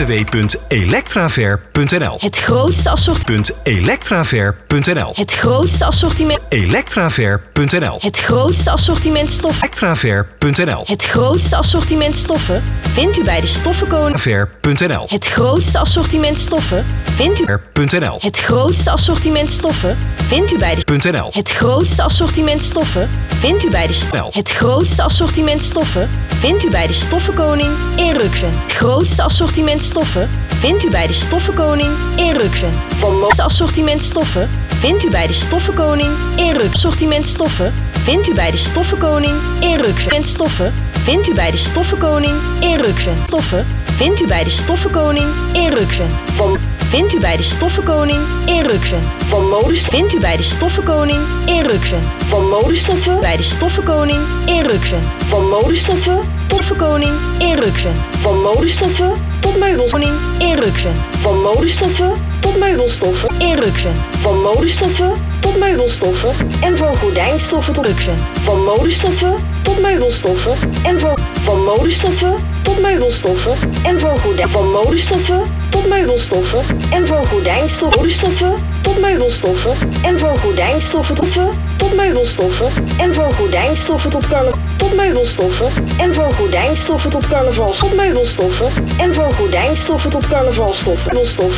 www.elektraver.nl. Het grootste assortiment. Elektraver.nl. Het grootste assortiment. Elektraver.nl. Het grootste assortiment stoffen. Elektraver.nl. Het grootste assortiment stoffen vindt u bij de Stoffenkoning. Ver.nl. Het grootste assortiment stoffen vindt u. Ver.nl. Het grootste assortiment stoffen vindt u bij de. .nl. Het grootste assortiment stoffen vindt u bij de. Het grootste assortiment stoffen vindt u bij de Stoffenkoning in Rukven. Het grootste assortiment stoffen vindt u bij de Stoffenkoning in Rukven. Het grootste assortiment stoffen vindt u bij de Stoffenkoning in Rukven. Assortiment stoffen vindt u bij de Stoffenkoning in Rukven. En stoffen vindt u bij de Stoffenkoning in Rukven. Stoffen vindt u bij de Stoffenkoning in Rukven. Vindt u bij de Stoffenkoning in Rukven. Vindt u bij de Stoffenkoning in Rukven. Modestoffen bij de Stoffenkoning in Rukven. Modestoffen Stoffenkoning in Rukven. Modestoffen tot meubelstoffen in Rukven. Modestoffen tot meubelstoffen in Rukven. Modestoffen tot meubelstoffen en voor gordijnstoffen tot Rukven. Modestoffen tot meubelstoffen en voor modestoffen tot meubelstoffen en voor gordijnstoffen. Modestoffen tot meubelstoffen en voor gordijnstoffen. Modestoffen tot meubelstoffen en voor gordijnstoffen tot meubelstoffen en voor gordijnstoffen tot tot meubelstoffen en voor gordijnstoffen tot carnavals tot meubelstoffen en voor gordijnstoffen tot carnavalstoffen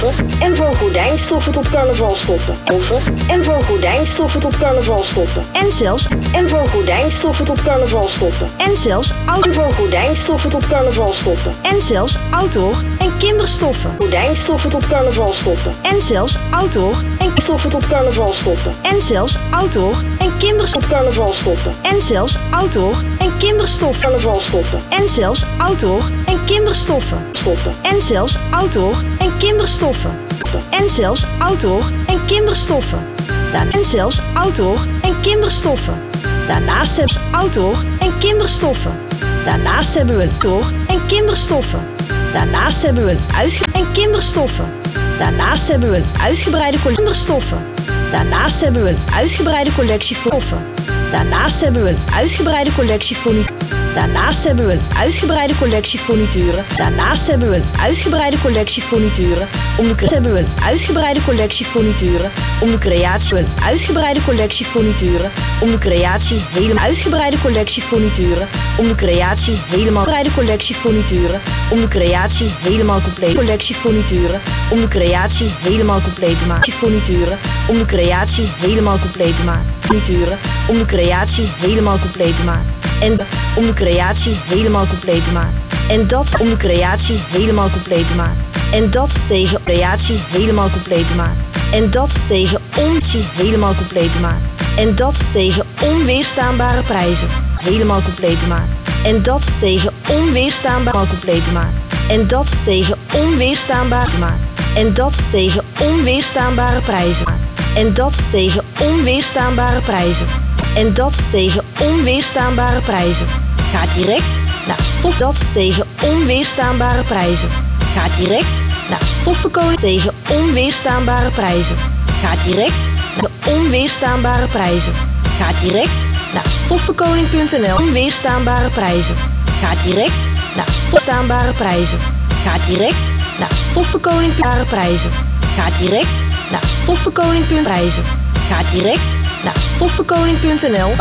en voor gordijnstoffen tot carnavalstoffen en voor gordijnstoffen tot carnavalstoffen en zelfs voor gordijnstoffen tot carnavalstoffen en zelfs voor gordijnstoffen tot carnavalstoffen en zelfs outdoor en kinderstoffen gordijnstoffen tot carnavalstoffen en zelfs outdoor en stoffen tot carnavalstoffen en zelfs outdoor en kinderstoffen carnavalstoffen en zelfs outdoor en kinderstoffen carnavalstoffen en zelfs outdoor en kinderstoffen en zelfs outdoor en kinderstoffen en zelfs outdoor en kinderstoffen en zelfs outdoor en kinderstoffen. Daarnaast hebben we outdoor en kinderstoffen. Daarnaast hebben we een outdoor en kinderstoffen. Daarnaast hebben we een en kinderstoffen. Daarnaast hebben we een uitgebreide kinderstoffen. Daarnaast hebben we een uitgebreide collectie stoffen. Daarnaast hebben we een uitgebreide collectie furnituren. Daarnaast hebben we een uitgebreide collectie furnituren. Daarnaast hebben we een uitgebreide collectie furnituren. Hebben we een uitgebreide collectie furnituren. Om de creatie een uitgebreide collectie furnituren. Om de creatie helemaal uitgebreide collectie furnituren. Om de creatie helemaal uitgebreide collectie furnituren. Om de creatie helemaal compleet collectie furnituren. Om de creatie helemaal compleet te maken. Furnituren. Om de creatie helemaal compleet te maken. Furnituren. Om de creatie helemaal compleet te maken. En om de creatie helemaal compleet te maken. En dat om de creatie helemaal compleet te maken. En dat tegen creatie helemaal compleet te maken. En dat tegen ontie helemaal compleet te maken. En dat tegen onweerstaanbare prijzen helemaal compleet te maken. En dat tegen onweerstaanbare compleet te maken. En dat tegen onweerstaanbare te maken. En dat tegen onweerstaanbare prijzen. En dat tegen onweerstaanbare prijzen. En dat tegen onweerstaanbare prijzen. Ga direct naar stof dat tegen onweerstaanbare prijzen. Ga direct naar Stoffenkoning tegen onweerstaanbare prijzen. Ga direct naar onweerstaanbare prijzen. Ga direct naar stoffenkoning.nl. Onweerstaanbare prijzen. Ga direct naar stoffenstaanbare prijzen. Ga direct naar stoffenkoning.nl prijzen. Ga direct naar stoffenkoning.prijzen. Ga direct naar stoffenkoning.nl.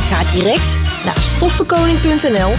ga direct naar stoffenkoning.nl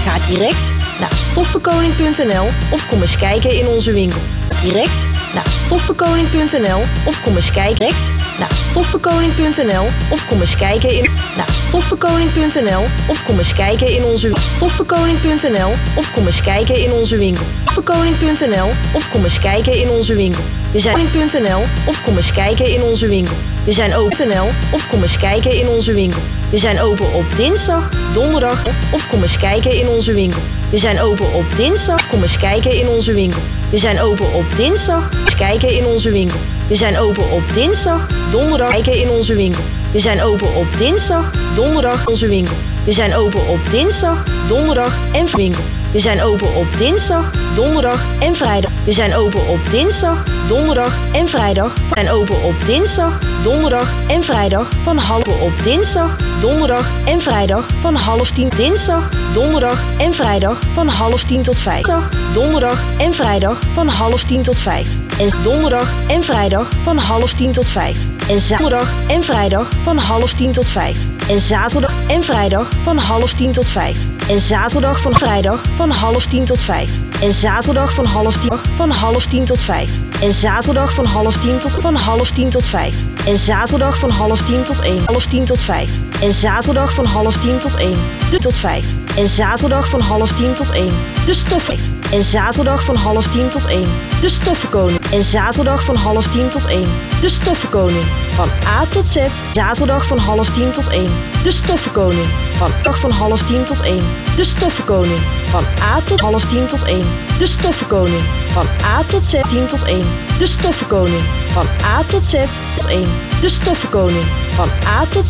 of kom eens kijken in onze winkel. Direct naar stoffenkoning.nl of kom eens kijken. Direct naar stoffenkoning.nl of kom eens kijken in naar stoffenkoning.nl of kom eens kijken in onze stoffenkoning.nl of kom eens kijken in onze winkel. Stoffenkoning.nl of kom eens kijken in onze winkel. We zijn koning.nl of kom eens kijken in onze winkel. We zijn open.nl of kom eens kijken in onze winkel. We zijn open op dinsdag, donderdag of kom eens kijken in onze winkel. We zijn open op dinsdag, kom eens kijken in onze winkel. We zijn open op dinsdag, eens kijken in onze winkel. We zijn open op dinsdag, donderdag, kijken in onze winkel. We zijn open op dinsdag, donderdag, onze winkel. We zijn open op dinsdag, donderdag en winkel. We zijn open op dinsdag, donderdag en vrijdag. We zijn open op dinsdag, donderdag en vrijdag. We zijn open op dinsdag, donderdag en vrijdag van half op dinsdag, donderdag en vrijdag van 9:30. Dinsdag, donderdag en vrijdag van 9:30 tot 5. Donderdag en vrijdag van 9:30 tot 5. En donderdag en vrijdag van 9:30 tot 5. En zaterdag en vrijdag van 9:30 tot 5. En zaterdag en vrijdag van 9:30 tot 5. En zaterdag van vrijdag van 9:30 tot 5. En zaterdag van 9:30 van 9:30 tot 5. En zaterdag van 9:30 tot van 9:30 tot 5. En zaterdag van 9:30 tot 1. 9:30 tot 5. En zaterdag van 9:30 tot 1. De tot 5. En zaterdag van 9:30 tot 1. De stoffen. En zaterdag van 9:30 tot 1. De stoffenkoning. En zaterdag van 9:30 tot 1. De stoffenkoning. Van A tot Z. Zaterdag van 9:30 tot 1. De stoffenkoning. Van dag van 9:30 tot 1. De stoffenkoning. Van A tot 9:30 tot 1. De stoffenkoning. Van A tot Z 10 tot 1. De stoffenkoning. Van A tot Z tot 1. De stoffenkoning. Van A tot Z.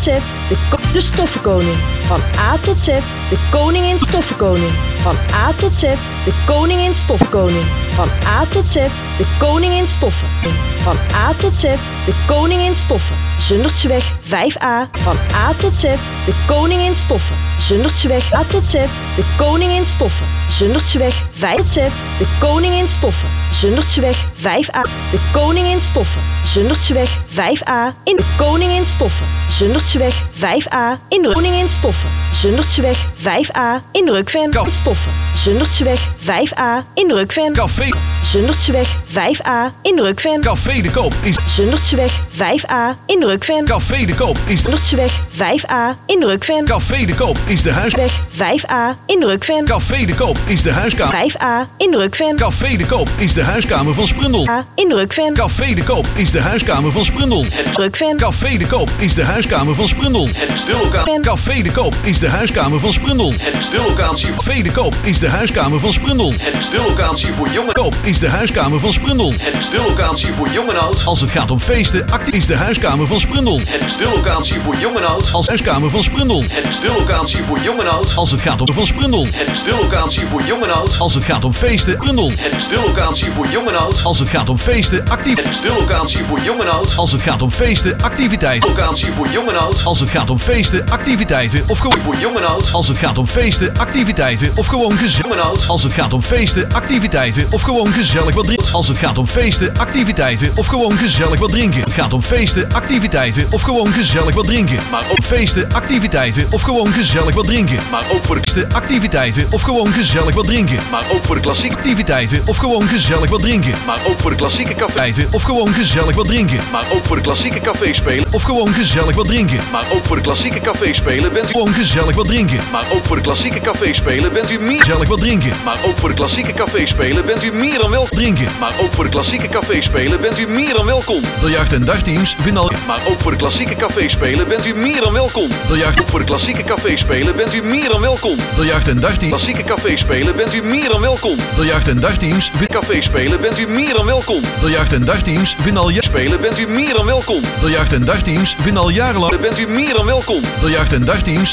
De stoffenkoning. Van A tot Z. De koningin stoffenkoning. Van A tot Z. De koningin stoffenkoning. Van A tot Z. De koningin stoffen. Van A tot Z. De koningin stoffen. Zundertseweg 5A. Van A tot Z. De koningin stoffen. Zundertseweg A tot Z. De koningin stoffen. Zundertseweg 5 tot Z. De koningin stoffen. Zundertseweg 5A. De koningin stoffen. Zundertseweg 5A. In de koningin stoffen. Zundertseweg 5A. In de koningin stoffen. Zundertseweg 5A. In de Rukven. Stoffen. Zundertseweg 5A. In de Rukven. Café. Zundertseweg 5A. In de Rukven. Café de Koop is Zundertseweg 5A. In de Rukven. Café de Koop is Zundertseweg 5A. In de Rukven. Café de Koop is de huis. Weg 5A. In de Rukven. Café de Koop is de huiskamer. 5A. In de Rukven. Café de Koop is de huiskamer van Sprundel. A. In de Rukven. Café de Koop is de huiskamer van Sprundel. Rukven. Café de Koop is de huiskamer van Sprundel. Het is de locatie. Café de Koop is de huiskamer van Sprundel. Het is de locatie. Café de Koop is de huiskamer van Sprundel. Het is de locatie voor jong en koop is de huiskamer van Sprundel. Het is de locatie voor jong en oud. Als het gaat om feesten, actief is de huiskamer van Sprundel. Het is de locatie voor jong en oud. Als huiskamer van Sprundel. Het is de locatie voor jong en oud. Als het gaat om van Sprundel. Het is de locatie voor jong en oud. Als het gaat om feesten, Sprundel. Het is de locatie voor jong en oud. Als het gaat om feesten, actief. Het is de locatie voor jong en oud. Als het gaat om feesten, activiteiten. Locatie voor jong en oud. Als het gaat om feesten, activiteiten of gewoon voor jong en oud. Als het gaat om feesten, activiteiten of gewoon gezellig oud. Als het gaat om feesten, activiteiten of gewoon gezellig wat drinken. Als het gaat om feesten, activiteiten of gewoon gezellig wat drinken. Het gaat om feesten, activiteiten of gewoon gezellig wat drinken. Maar ook feesten, activiteiten of gewoon gezellig wat drinken. Maar ook voor de activiteiten of gewoon gezellig wat drinken. Maar ook voor de klassieke activiteiten of gewoon gezellig wat drinken. Maar ook voor de klassieke café of gewoon gezellig wat drinken. Maar ook voor de klassieke café spelen of gewoon gezellig wat drinken. Maar ook voor de klassieke café spelen bent u gewoon gezellig wat drinken. Maar ook voor de klassieke café spelen bent u meer gezellig wat drinken. Maar ook voor de klassieke café spelen bent u meer dan welkom drinken. Maar ook voor de klassieke café spelen bent u meer dan welkom. Biljart en dartteams vinden al. Maar ook voor de klassieke café spelen bent u meer dan welkom. Biljart ook voor de klassieke café spelen bent u meer dan welkom. Biljart en dartteams klassieke café spelen bent u meer dan welkom. Biljart en dartteams café spelen bent u meer dan welkom. Biljart en dartteams vinden al spelen bent u meer dan welkom. Biljart en dartteams vinden al jarenlang bent u meer dan welkom. Biljart en dartteams vinden al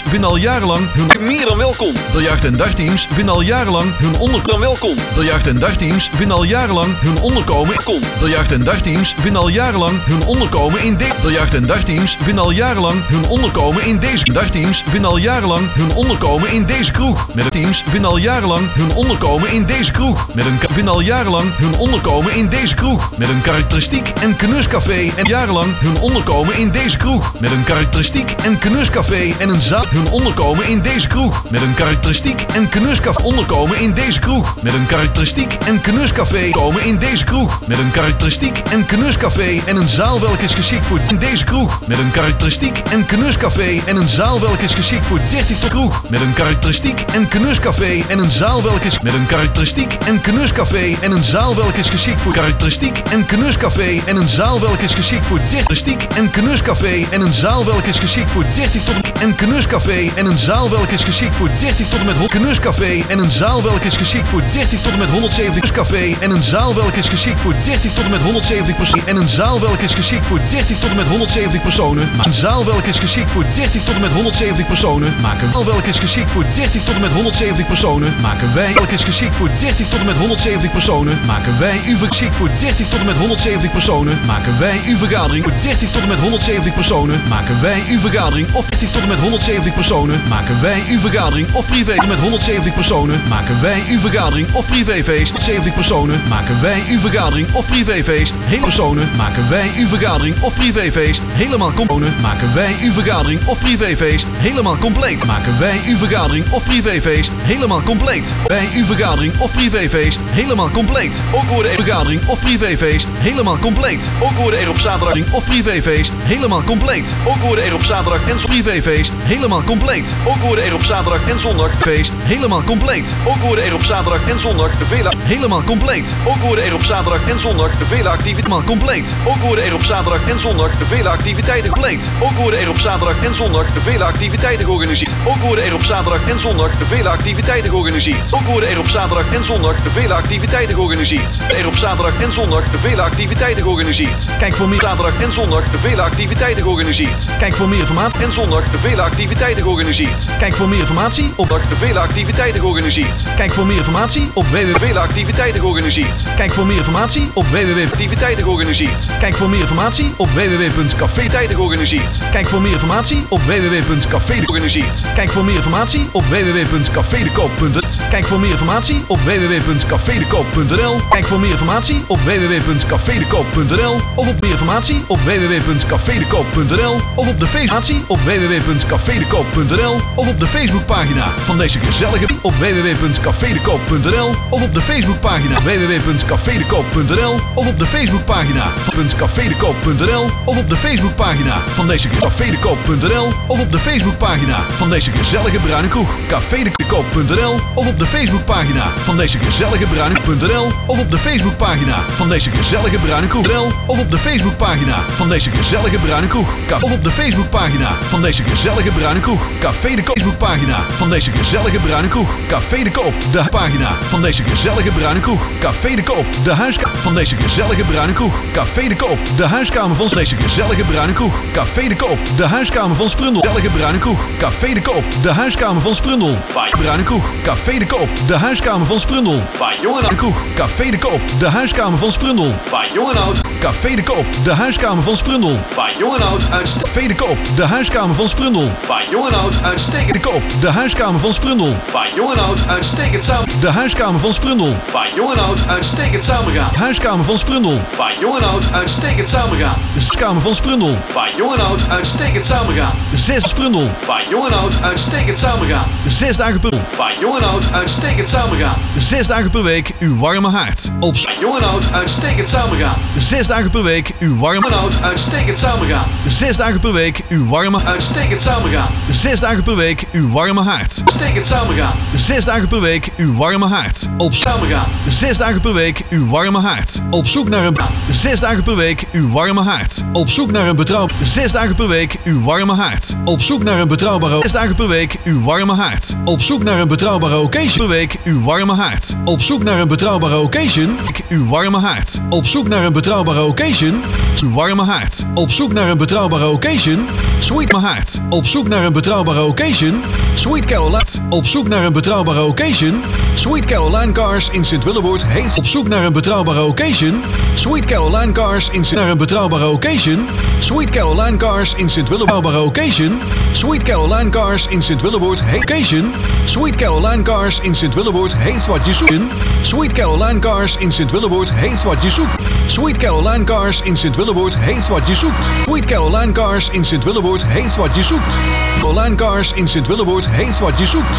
jarenlang hun meer dan welkom. Biljart- en dartteams vinden al jarenlang hun onderkomen welkom. Biljart- en dartteams vinden al jarenlang hun onderkomen kom. Biljart- en dartteams vinden al jarenlang hun onderkomen in deze. Biljart- en dartteams vinden al jarenlang hun onderkomen in deze. Dartteams vinden al jarenlang hun onderkomen in deze kroeg. Met de teams vinden al jarenlang hun onderkomen in deze kroeg. Met een vinden al jarenlang hun onderkomen in deze kroeg. Met een karakteristiek en knuscafé en jarenlang hun onderkomen in deze kroeg. Met een karakteristiek en knuscafé en een zaal hun onderkomen in deze kroeg. Met een karakteristiek en knuscafé onderkomen in deze kroeg. Met een karakteristiek en knuscafé komen in deze kroeg. Met een karakteristiek en knuscafé en een zaal welk is geschikt voor in deze kroeg. Met een karakteristiek en knuscafé en een zaal welk is geschikt voor 30 tot kroeg. Met een karakteristiek en knuscafé en een zaal welk is met een karakteristiek en knuscafé en een zaal welk is geschikt voor karakteristiek en knuscafé en een zaal welk is geschikt voor 30 en knuscafé en een zaal welk is geschikt voor 30 tot en knuscafé en een zaal welk is geschikt voor 30 tot en met knuscafé en een zaal welk is geschikt voor 30 tot en met 170 café en een zaal welk is geschikt voor 30 tot en met 170 personen en een zaal welk is geschikt voor 30 tot en met 170 personen. Een zaal welk is geschikt voor 30 tot en met 170 personen. Maken wij welk is geschikt voor 30 tot en met 170 personen. Maken wij welk is geschikt voor 30 tot en met 170 personen. Maken wij u geschikt voor 30 tot en met 170 personen. Maken wij uw vergadering voor 30 tot en met 170 personen. Maken wij uw vergadering of 30 tot en met 170 personen. Maken wij uw vergadering of privé met 170 personen. Maken wij uw vergadering of privéfeest 70 personen. Maken wij uw vergadering of privéfeest hele personen. Maken wij uw vergadering of privéfeest helemaal compleet. Maken wij uw vergadering of privéfeest helemaal compleet. Maken wij uw vergadering of privéfeest helemaal compleet. Wij uw vergadering of privéfeest helemaal compleet. Ook worden er vergadering of privéfeest helemaal compleet. Ook worden er op zaterdag of privéfeest helemaal compleet. Ook worden er op zaterdag en privéfeest helemaal compleet. Ook worden er op zaterdag en zondag feest helemaal compleet. Ook worden er op zaterdag en zondag vele helemaal compleet. Ook worden er op zaterdag en zondag vele activiteiten compleet. Ook worden er op zaterdag en zondag vele activiteiten compleet. Ook worden er op zaterdag en zondag vele activiteiten georganiseerd. Ook worden er op zaterdag en zondag vele activiteiten georganiseerd. Ook worden er op zaterdag en zondag vele activiteiten georganiseerd. Er op zaterdag en zondag vele activiteiten georganiseerd. Kijk voor meer zaterdag en zondag vele activiteiten georganiseerd. Kijk voor meer informatie en zondag vele activiteiten georganiseerd. Kijk voor meer informatie op dag vele activiteiten georganiseerd. Kijk voor meer informatie op www.veleactiviteiten georganiseerd. Kijk voor meer informatie op www.activiteiten georganiseerd. Kijk voor meer informatie op www.cafetijden georganiseerd. Kijk voor meer informatie op www.café georganiseerd. Kijk voor meer informatie op www.cafedekoop.nl. Kijk voor meer informatie op www.cafedekoop.nl. Kijk voor meer informatie op www.cafedekoop.nl of op meer informatie op www.cafedekoop.nl of op de Facebook op www.cafedekoop.nl of op de Facebookpagina van deze gezellige op www.cafedekoop.nl of op de Facebookpagina www.cafedekoop.nl of op de Facebookpagina van cafedekoop.nl of op de Facebookpagina van deze cafedekoop.nl of op de Facebookpagina van deze gezellige bruine kroeg cafedekoop.nl of op de Facebookpagina van deze gezellige bruine kroeg.nl of op de Facebookpagina van deze gezellige bruine kroeg.nl of op de Facebookpagina van deze gezellige bruine kroeg of op de Facebookpagina van deze gezellige bruine kroeg Café de Koop Facebookpagina van deze gezellige bruine kroeg Café de Koop de pagina van deze gezellige bruine kroeg Café de Koop de huiskamer van deze gezellige bruine kroeg Café de Koop de huiskamer van deze gezellige bruine kroeg Café de Koop de huiskamer van Sprundel gezellige bruine kroeg Café de Koop de huiskamer van Sprundel bruine kroeg Café de Koop de huiskamer van Sprundel jongen kroeg Café de Koop de huiskamer van Sprundel jongen oud Café de Koop de huiskamer van Sprundel jongen oud Café de Koop de huiskamer van Sprundel jongen oud uitstekend de Koop de huiskamer van Sprundel jongen oud uitstekend samen de huiskamer van Sprundel jongen oud uitstekend samengaan huiskamer van Sprundel jongen oud uitstekend samengaan huiskamer van Sprundel jongen oud uitstekend samengaan 6 Sprundel jongen oud uitstekend samengaan 6 dagen per jongen oud uitstekend samengaan 6 dagen per week uw warme haard op jongen oud uitstekend samengaan 6 dagen per week uw warme oud uitstekend samengaan 6 dagen per week uw warme uitstekend samengaan 6 dagen per week uw warme haard uitstekend samengaan 6 dagen per week uw warme haard op samengaan 6 dagen per week uw warme haard op zoek naar een 6 dagen per week uw warme haard op zoek naar een betrouwbare 6 dagen per week uw warme haard op zoek naar een betrouwbare 6 dagen per week uw warme haard op zoek naar een betrouwbare occasion per week uw warme haard op zoek naar een betrouwbare occasion uw warme haard op zoek naar een betrouwbare occasion uw warme haard op zoek naar een betrouwbare occasion Sweet Mahaart. Op zoek naar een betrouwbare occasion? Sweet Caroline. Op zoek naar een betrouwbare occasion? Sweet Caroline Cars in Sint-Willeboord heeft op zoek naar een betrouwbare occasion? Sweet Caroline Cars in naar een betrouwbare occasion? Sweet Caroline Cars in Sint-Willeboord occasion? Sweet Caroline Cars in Sint-Willeboord heeft occasion? Sweet Caroline Cars in Sint-Willeboord heeft wat je zoekt. Sweet Caroline Cars in Sint-Willeboord heeft wat je zoekt. Sweet Caroline Cars in Sint-Willeboord heeft wat je zoekt. Sweet Caroline Cars in Sint-Willeboord heeft wat je zoekt. Caroline Cars in Sint-Willeboord heeft wat je zoekt.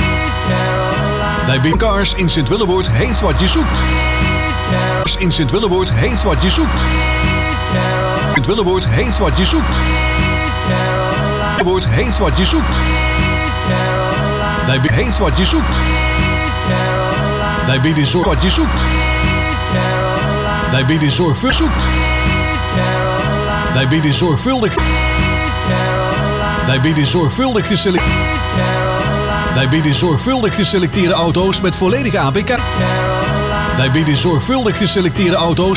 Bij Cars in Sint-Willeboord heeft wat je zoekt. In Sint-Willeboord heeft wat je zoekt. Sint-Willeboord heeft wat je zoekt. Sint-Willeboord heeft wat je zoekt. Wij heeft wat je zoekt. Wij bieden zorg wat je zoekt. Wij bieden zorgvuldig zoekt. Wij bieden zorgvuldig. Wij bieden zorgvuldig geselecteerd. Wij bieden zorgvuldig geselecteerde auto's met volledige APK. Wij bieden zorgvuldig geselecteerde auto's.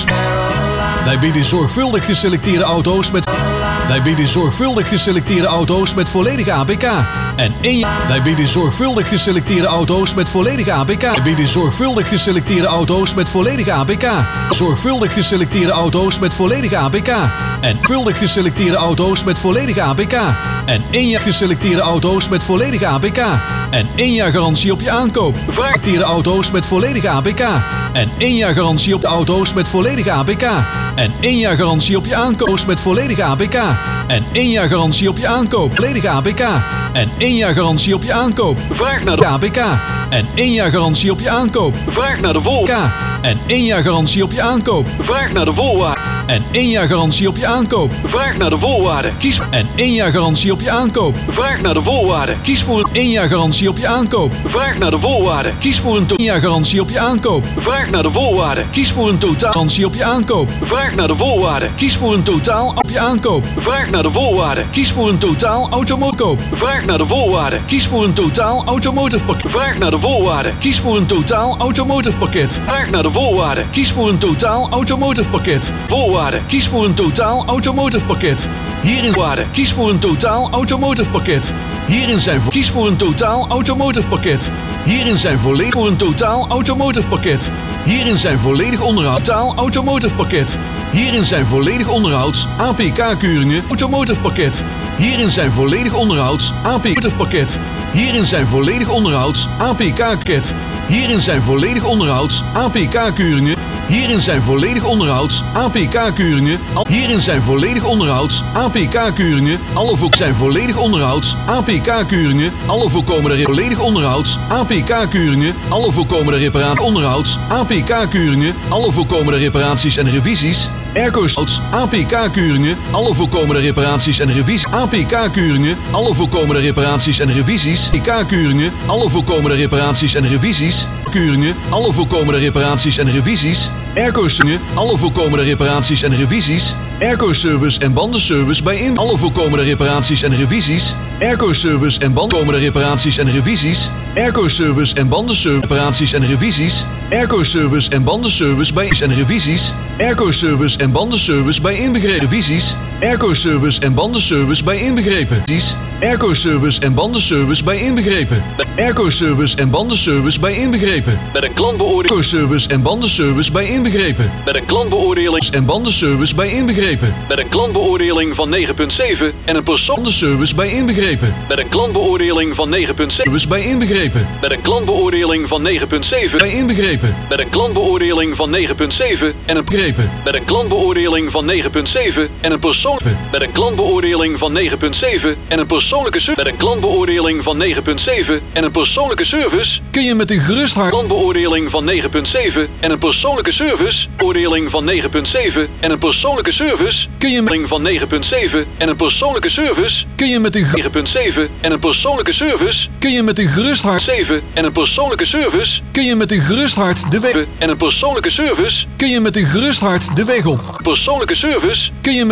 Wij bieden zorgvuldig geselecteerde auto's met. Wij bieden zorgvuldig geselecteerde auto's met volledige APK. En wij bieden zorgvuldig geselecteerde auto's met volledige APK. Wij bieden zorgvuldig geselecteerde auto's met volledige APK. Zorgvuldig geselecteerde auto's met volledige APK. En vuldig geselecteerde auto's met volledige APK. En 1 jaar geselecteerde auto's met volledige APK. En 1 jaar garantie op je aankoop. Geselecteerde auto's met volledige APK. En 1 jaar garantie op de auto's met volledige APK. En 1 jaar garantie op je aankoop met volledige APK. En 1 jaar garantie op je aankoop. Volledige APK. En 1 jaar garantie op je aankoop. Vraag naar de APK. En 1 jaar garantie op je aankoop. Vraag naar de voorwaarden. En 1 jaar garantie op je aankoop. Vraag naar de voorwaarden. En 1 jaar garantie op je aankoop. Vraag naar de voorwaarden. Kies en 1 jaar garantie op je aankoop. Vraag naar de voorwaarden. Kies voor een 1 jaar garantie op je aankoop. Vraag naar de voorwaarden. Kies voor een 1 jaar garantie op je aankoop. Vraag naar de voorwaarden. Kies voor een totaal garantie op je aankoop. Vraag naar de voorwaarden. Kies voor een totaal op je aankoop. Vraag naar de voorwaarden. Kies voor een totaal automotive. Vraag naar de voorwaarden. Kies voor een totaal automotive pakket. Vraag naar de voorwaarden. Kies voor een totaal automotive pakket. Vraag naar de voorwaarden. Kies voor een totaal automotive pakket. Voorwaarden. Kies voor een totaal automotive pakket. Hierin waarde. Kies voor een totaal automotive pakket. Hierin zijn kies voor een totaal automotive pakket. Hierin zijn volledig voor een totaal automotive pakket. Hierin zijn volledig onderhoud totaal automotive pakket. Hierin zijn volledig onderhouds APK-keuringen automotive pakket. Hierin zijn volledig onderhouds APK pakket. Hierin zijn volledig onderhouds APK-pakket. Hierin zijn volledig onderhouds APK-keuringen. Hierin zijn volledig onderhouds APK-keuringen. Hierin zijn volledig onderhouds APK-keuringen. Alle zijn volledig onderhouds APK-keuringen. Alle voorkomende volledig onderhouds APK-keuringen. Alle voorkomende reparatie onderhouds APK-keuringen. Alle voorkomende reparaties en revisies. Airco's, APK-keuringen, alle voorkomende reparaties en revisies. APK-keuringen, alle voorkomende reparaties en revisies. APK-keuringen, alle voorkomende reparaties en revisies. Keuringen, alle voorkomende reparaties en revisies. Airco's, alle voorkomende reparaties en revisies. Airco-service en bandenservice bij alle voorkomende reparaties en revisies. Airco-service en bandenkomende reparaties en revisies. Airco-service en bandenservice reparaties en revisies. Airco-service en bandenservice bij en revisies. Airco-service en bandenservice bij inbegrepen revisies. Airco-service en bandenservice bij inbegrepen. Airco-service en bandenservice bij inbegrepen. Airco-service en bandenservice bij inbegrepen. Met een klantbeoordeling. Airco-service en bandenservice bij inbegrepen. Met een klantbeoordeling. En bandenservice bij inbegrepen. Met een klantbeoordeling van 9,7 en een bandenservice bij inbegrepen. Met een klantbeoordeling van 9,7 bij inbegrepen. Met een klantbeoordeling van 9,7 bij inbegrepen. Met een klantbeoordeling van 9,7 en een begrepen. Met een klantbeoordeling van 9,7 en een persoonlijke. Met een klantbeoordeling van 9,7 en een persoonlijke service. Met een klantbeoordeling van 9,7 en een persoonlijke service. Kun je met een gerust hart. Klantbeoordeling van 9,7 en een persoonlijke service. Beoordeling van 9,7 en een persoonlijke service. Kun je met van 9,7 en een persoonlijke service. Kun je met een 9,7 en een persoonlijke service. Kun je met een gerust hart 7 en een persoonlijke service. Kun je met een gerust hart de weg en een persoonlijke service. Kun je met een gerust hart de weg op. Persoonlijke service. Kun je met een gerust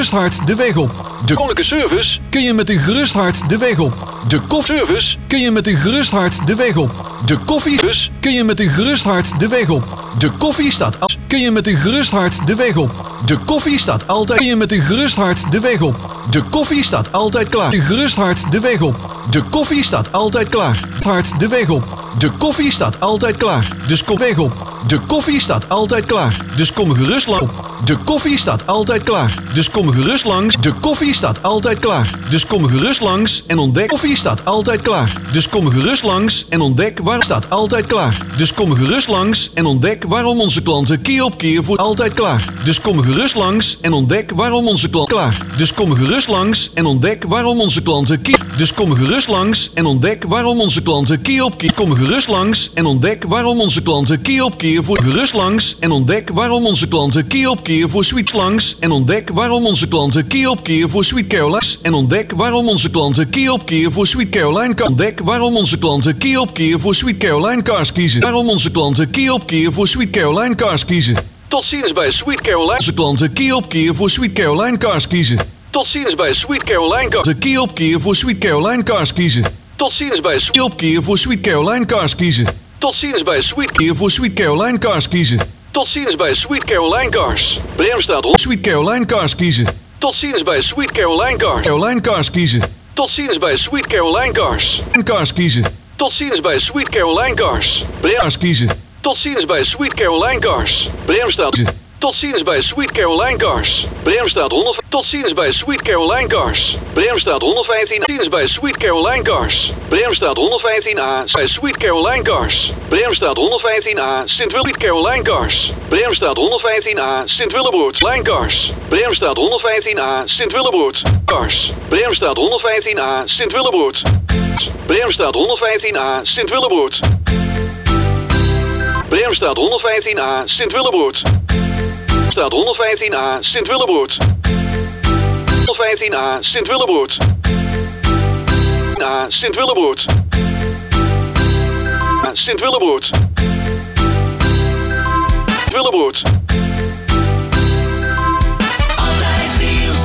gerust hart de weg op. De Koninklijke Service kun je met een gerust hart de weg op. De koffieservice kun je met een gerust hart de weg op. De koffieservice kun je met een gerust hart de weg op. De koffie staat kun je met een gerust hart de weg op. De koffie staat altijd kun je met een gerust hart de weg op. De koffie staat altijd klaar. Een gerust hart de weg op. De koffie staat altijd klaar. Hart de weg op. De koffie staat altijd klaar. Dus kom weg op. De koffie staat altijd klaar. Dus kom gerust langs. De koffie staat altijd klaar. Dus kom gerust langs. De koffie staat altijd klaar. Dus kom gerust langs en ontdek. Koffie staat altijd klaar. Dus kom gerust langs en ontdek waar staat altijd klaar. Dus kom gerust langs en ontdek waarom onze klanten keer op keer voor altijd klaar. Dus kom gerust langs en ontdek waarom onze klanten klaar. Dus kom gerust langs en ontdek waarom onze klanten keer. Dus kom gerust langs en ontdek waarom onze klanten keer op keer. Kom gerust langs en ontdek waarom onze klanten keer op keer voor gerust langs en ontdek waarom onze klanten keer op keer voor Sweet langs en ontdek waarom onze klanten keer op keer voor Sweet Caroline's en ontdek waarom onze klanten keer op keer voor Sweet Caroline ontdek waarom onze klanten keer op keer voor Sweet Caroline cars kiezen. Waarom onze klanten keer op keer voor Sweet Caroline cars kiezen. Tot ziens bij Sweet Caroline. Onze klanten keer op keer voor Sweet Caroline cars kiezen. Tot ziens bij Sweet Caroline cars. Keer op keer voor Sweet Caroline cars kiezen. Tot ziens bij keer op keer voor Sweet Caroline cars kiezen. Tot ziens bij Sweet keer voor Sweet Caroline cars kiezen. Tot ziens bij Sweet Caroline cars. Bremstaat op Sweet Caroline cars kiezen. Tot ziens bij Sweet Caroline cars. Caroline cars kiezen. Tot ziens bij Sweet Caroline cars. Cars kiezen. Tot ziens bij Sweet Caroline cars. Cars kiezen. Tot ziens bij Sweet Caroline cars. Bremstaat. Tot ziens bij Sweet Caroline cars. Bremstaat 100. Tot ziens bij Sweet Caroline cars. Bremstaat 115. Ziens bij Sweet Caroline cars. Bremstaat 115A. Bij Sweet Caroline cars. Bremstaat 115A. Sint-Willebroord Caroline cars. Bremstaat 115A. Sint-Willebroord Line cars. Bremstaat 115A. Sint-Willebroord cars. Bremstaat 115A. Sint-Willebroord. Bremstaat 115A. Sint-Willebroord. Bremstaat 115A. Sint-Willebroord. Staat 115A Sint-Willebroord. 115A Sint-Willebroord. A Sint-Willebroord. Sint-Willebroord. Willebroord. Altijd nieuws.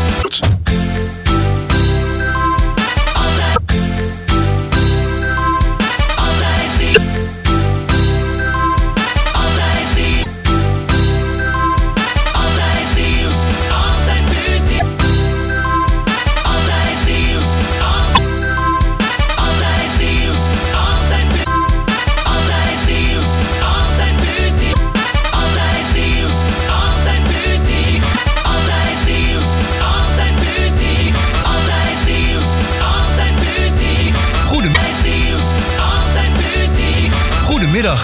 Goedemiddag.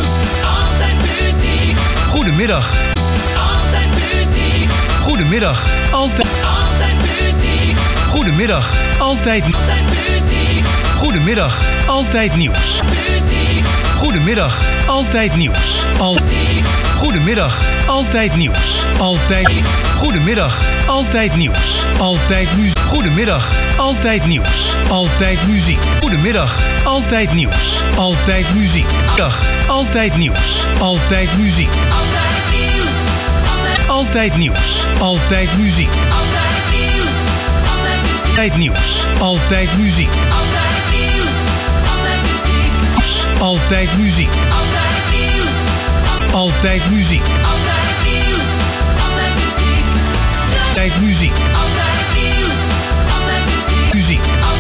Goedemiddag. Goedemiddag. Altijd. Goedemiddag. Altijd. Goedemiddag. Altijd nieuws. Goedemiddag. Altijd nieuws. Goedemiddag. Altijd nieuws. Altijd. Goedemiddag. Altijd nieuws. Altijd muziek. Goedemiddag. Altijd nieuws. Altijd muziek. Goedemiddag. Altijd nieuws. Altijd muziek. Dag. Altijd nieuws. Altijd muziek. Altijd nieuws. Altijd muziek. Altijd nieuws. Altijd muziek. Altijd muziek. Altijd muziek. Altijd muziek. Muziek.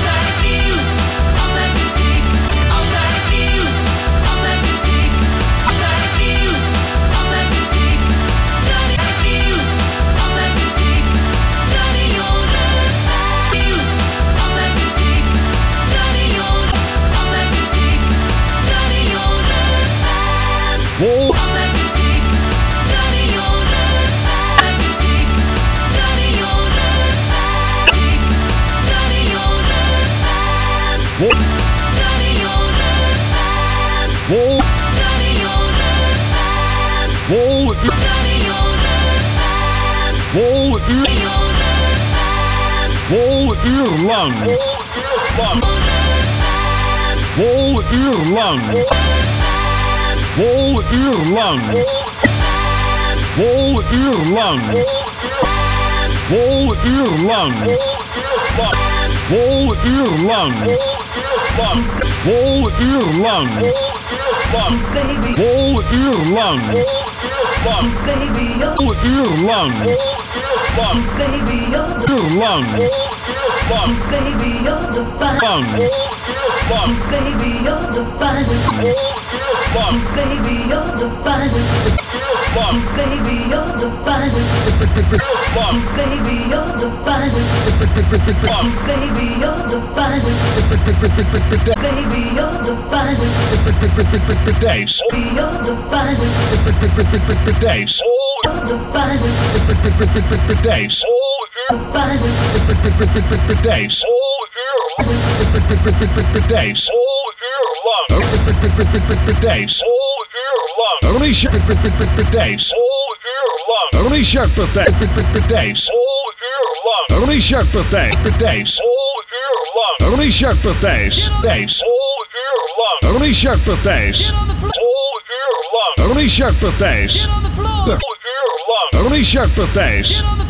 Vol uur lang. Vol uur lang. Vol uur lang. Vol uur lang. Vol uur lang. Vol uur lang. Vol uur lang. Vol uur lang. Baby, you're Vol uur lang. baby, you're the Uur lang. baby, you're the finest. Lang. Baby, you're the finest. Baby, you're the finest. Baby, you're the finest. Baby, you're the finest. Baby, you're the finest. Baby, you're the finest. Dijs. Baby, you're the finest. Dijs. You're the finest. Dijs. The finest. Dijs. Dijs. Dijs. Richard. Dijs. Richard Partij. Dijs. Richard Partij. Dijs. Richard Partijs. Dijs. Richard Partijs. Richard Partijs. Richard Partijs.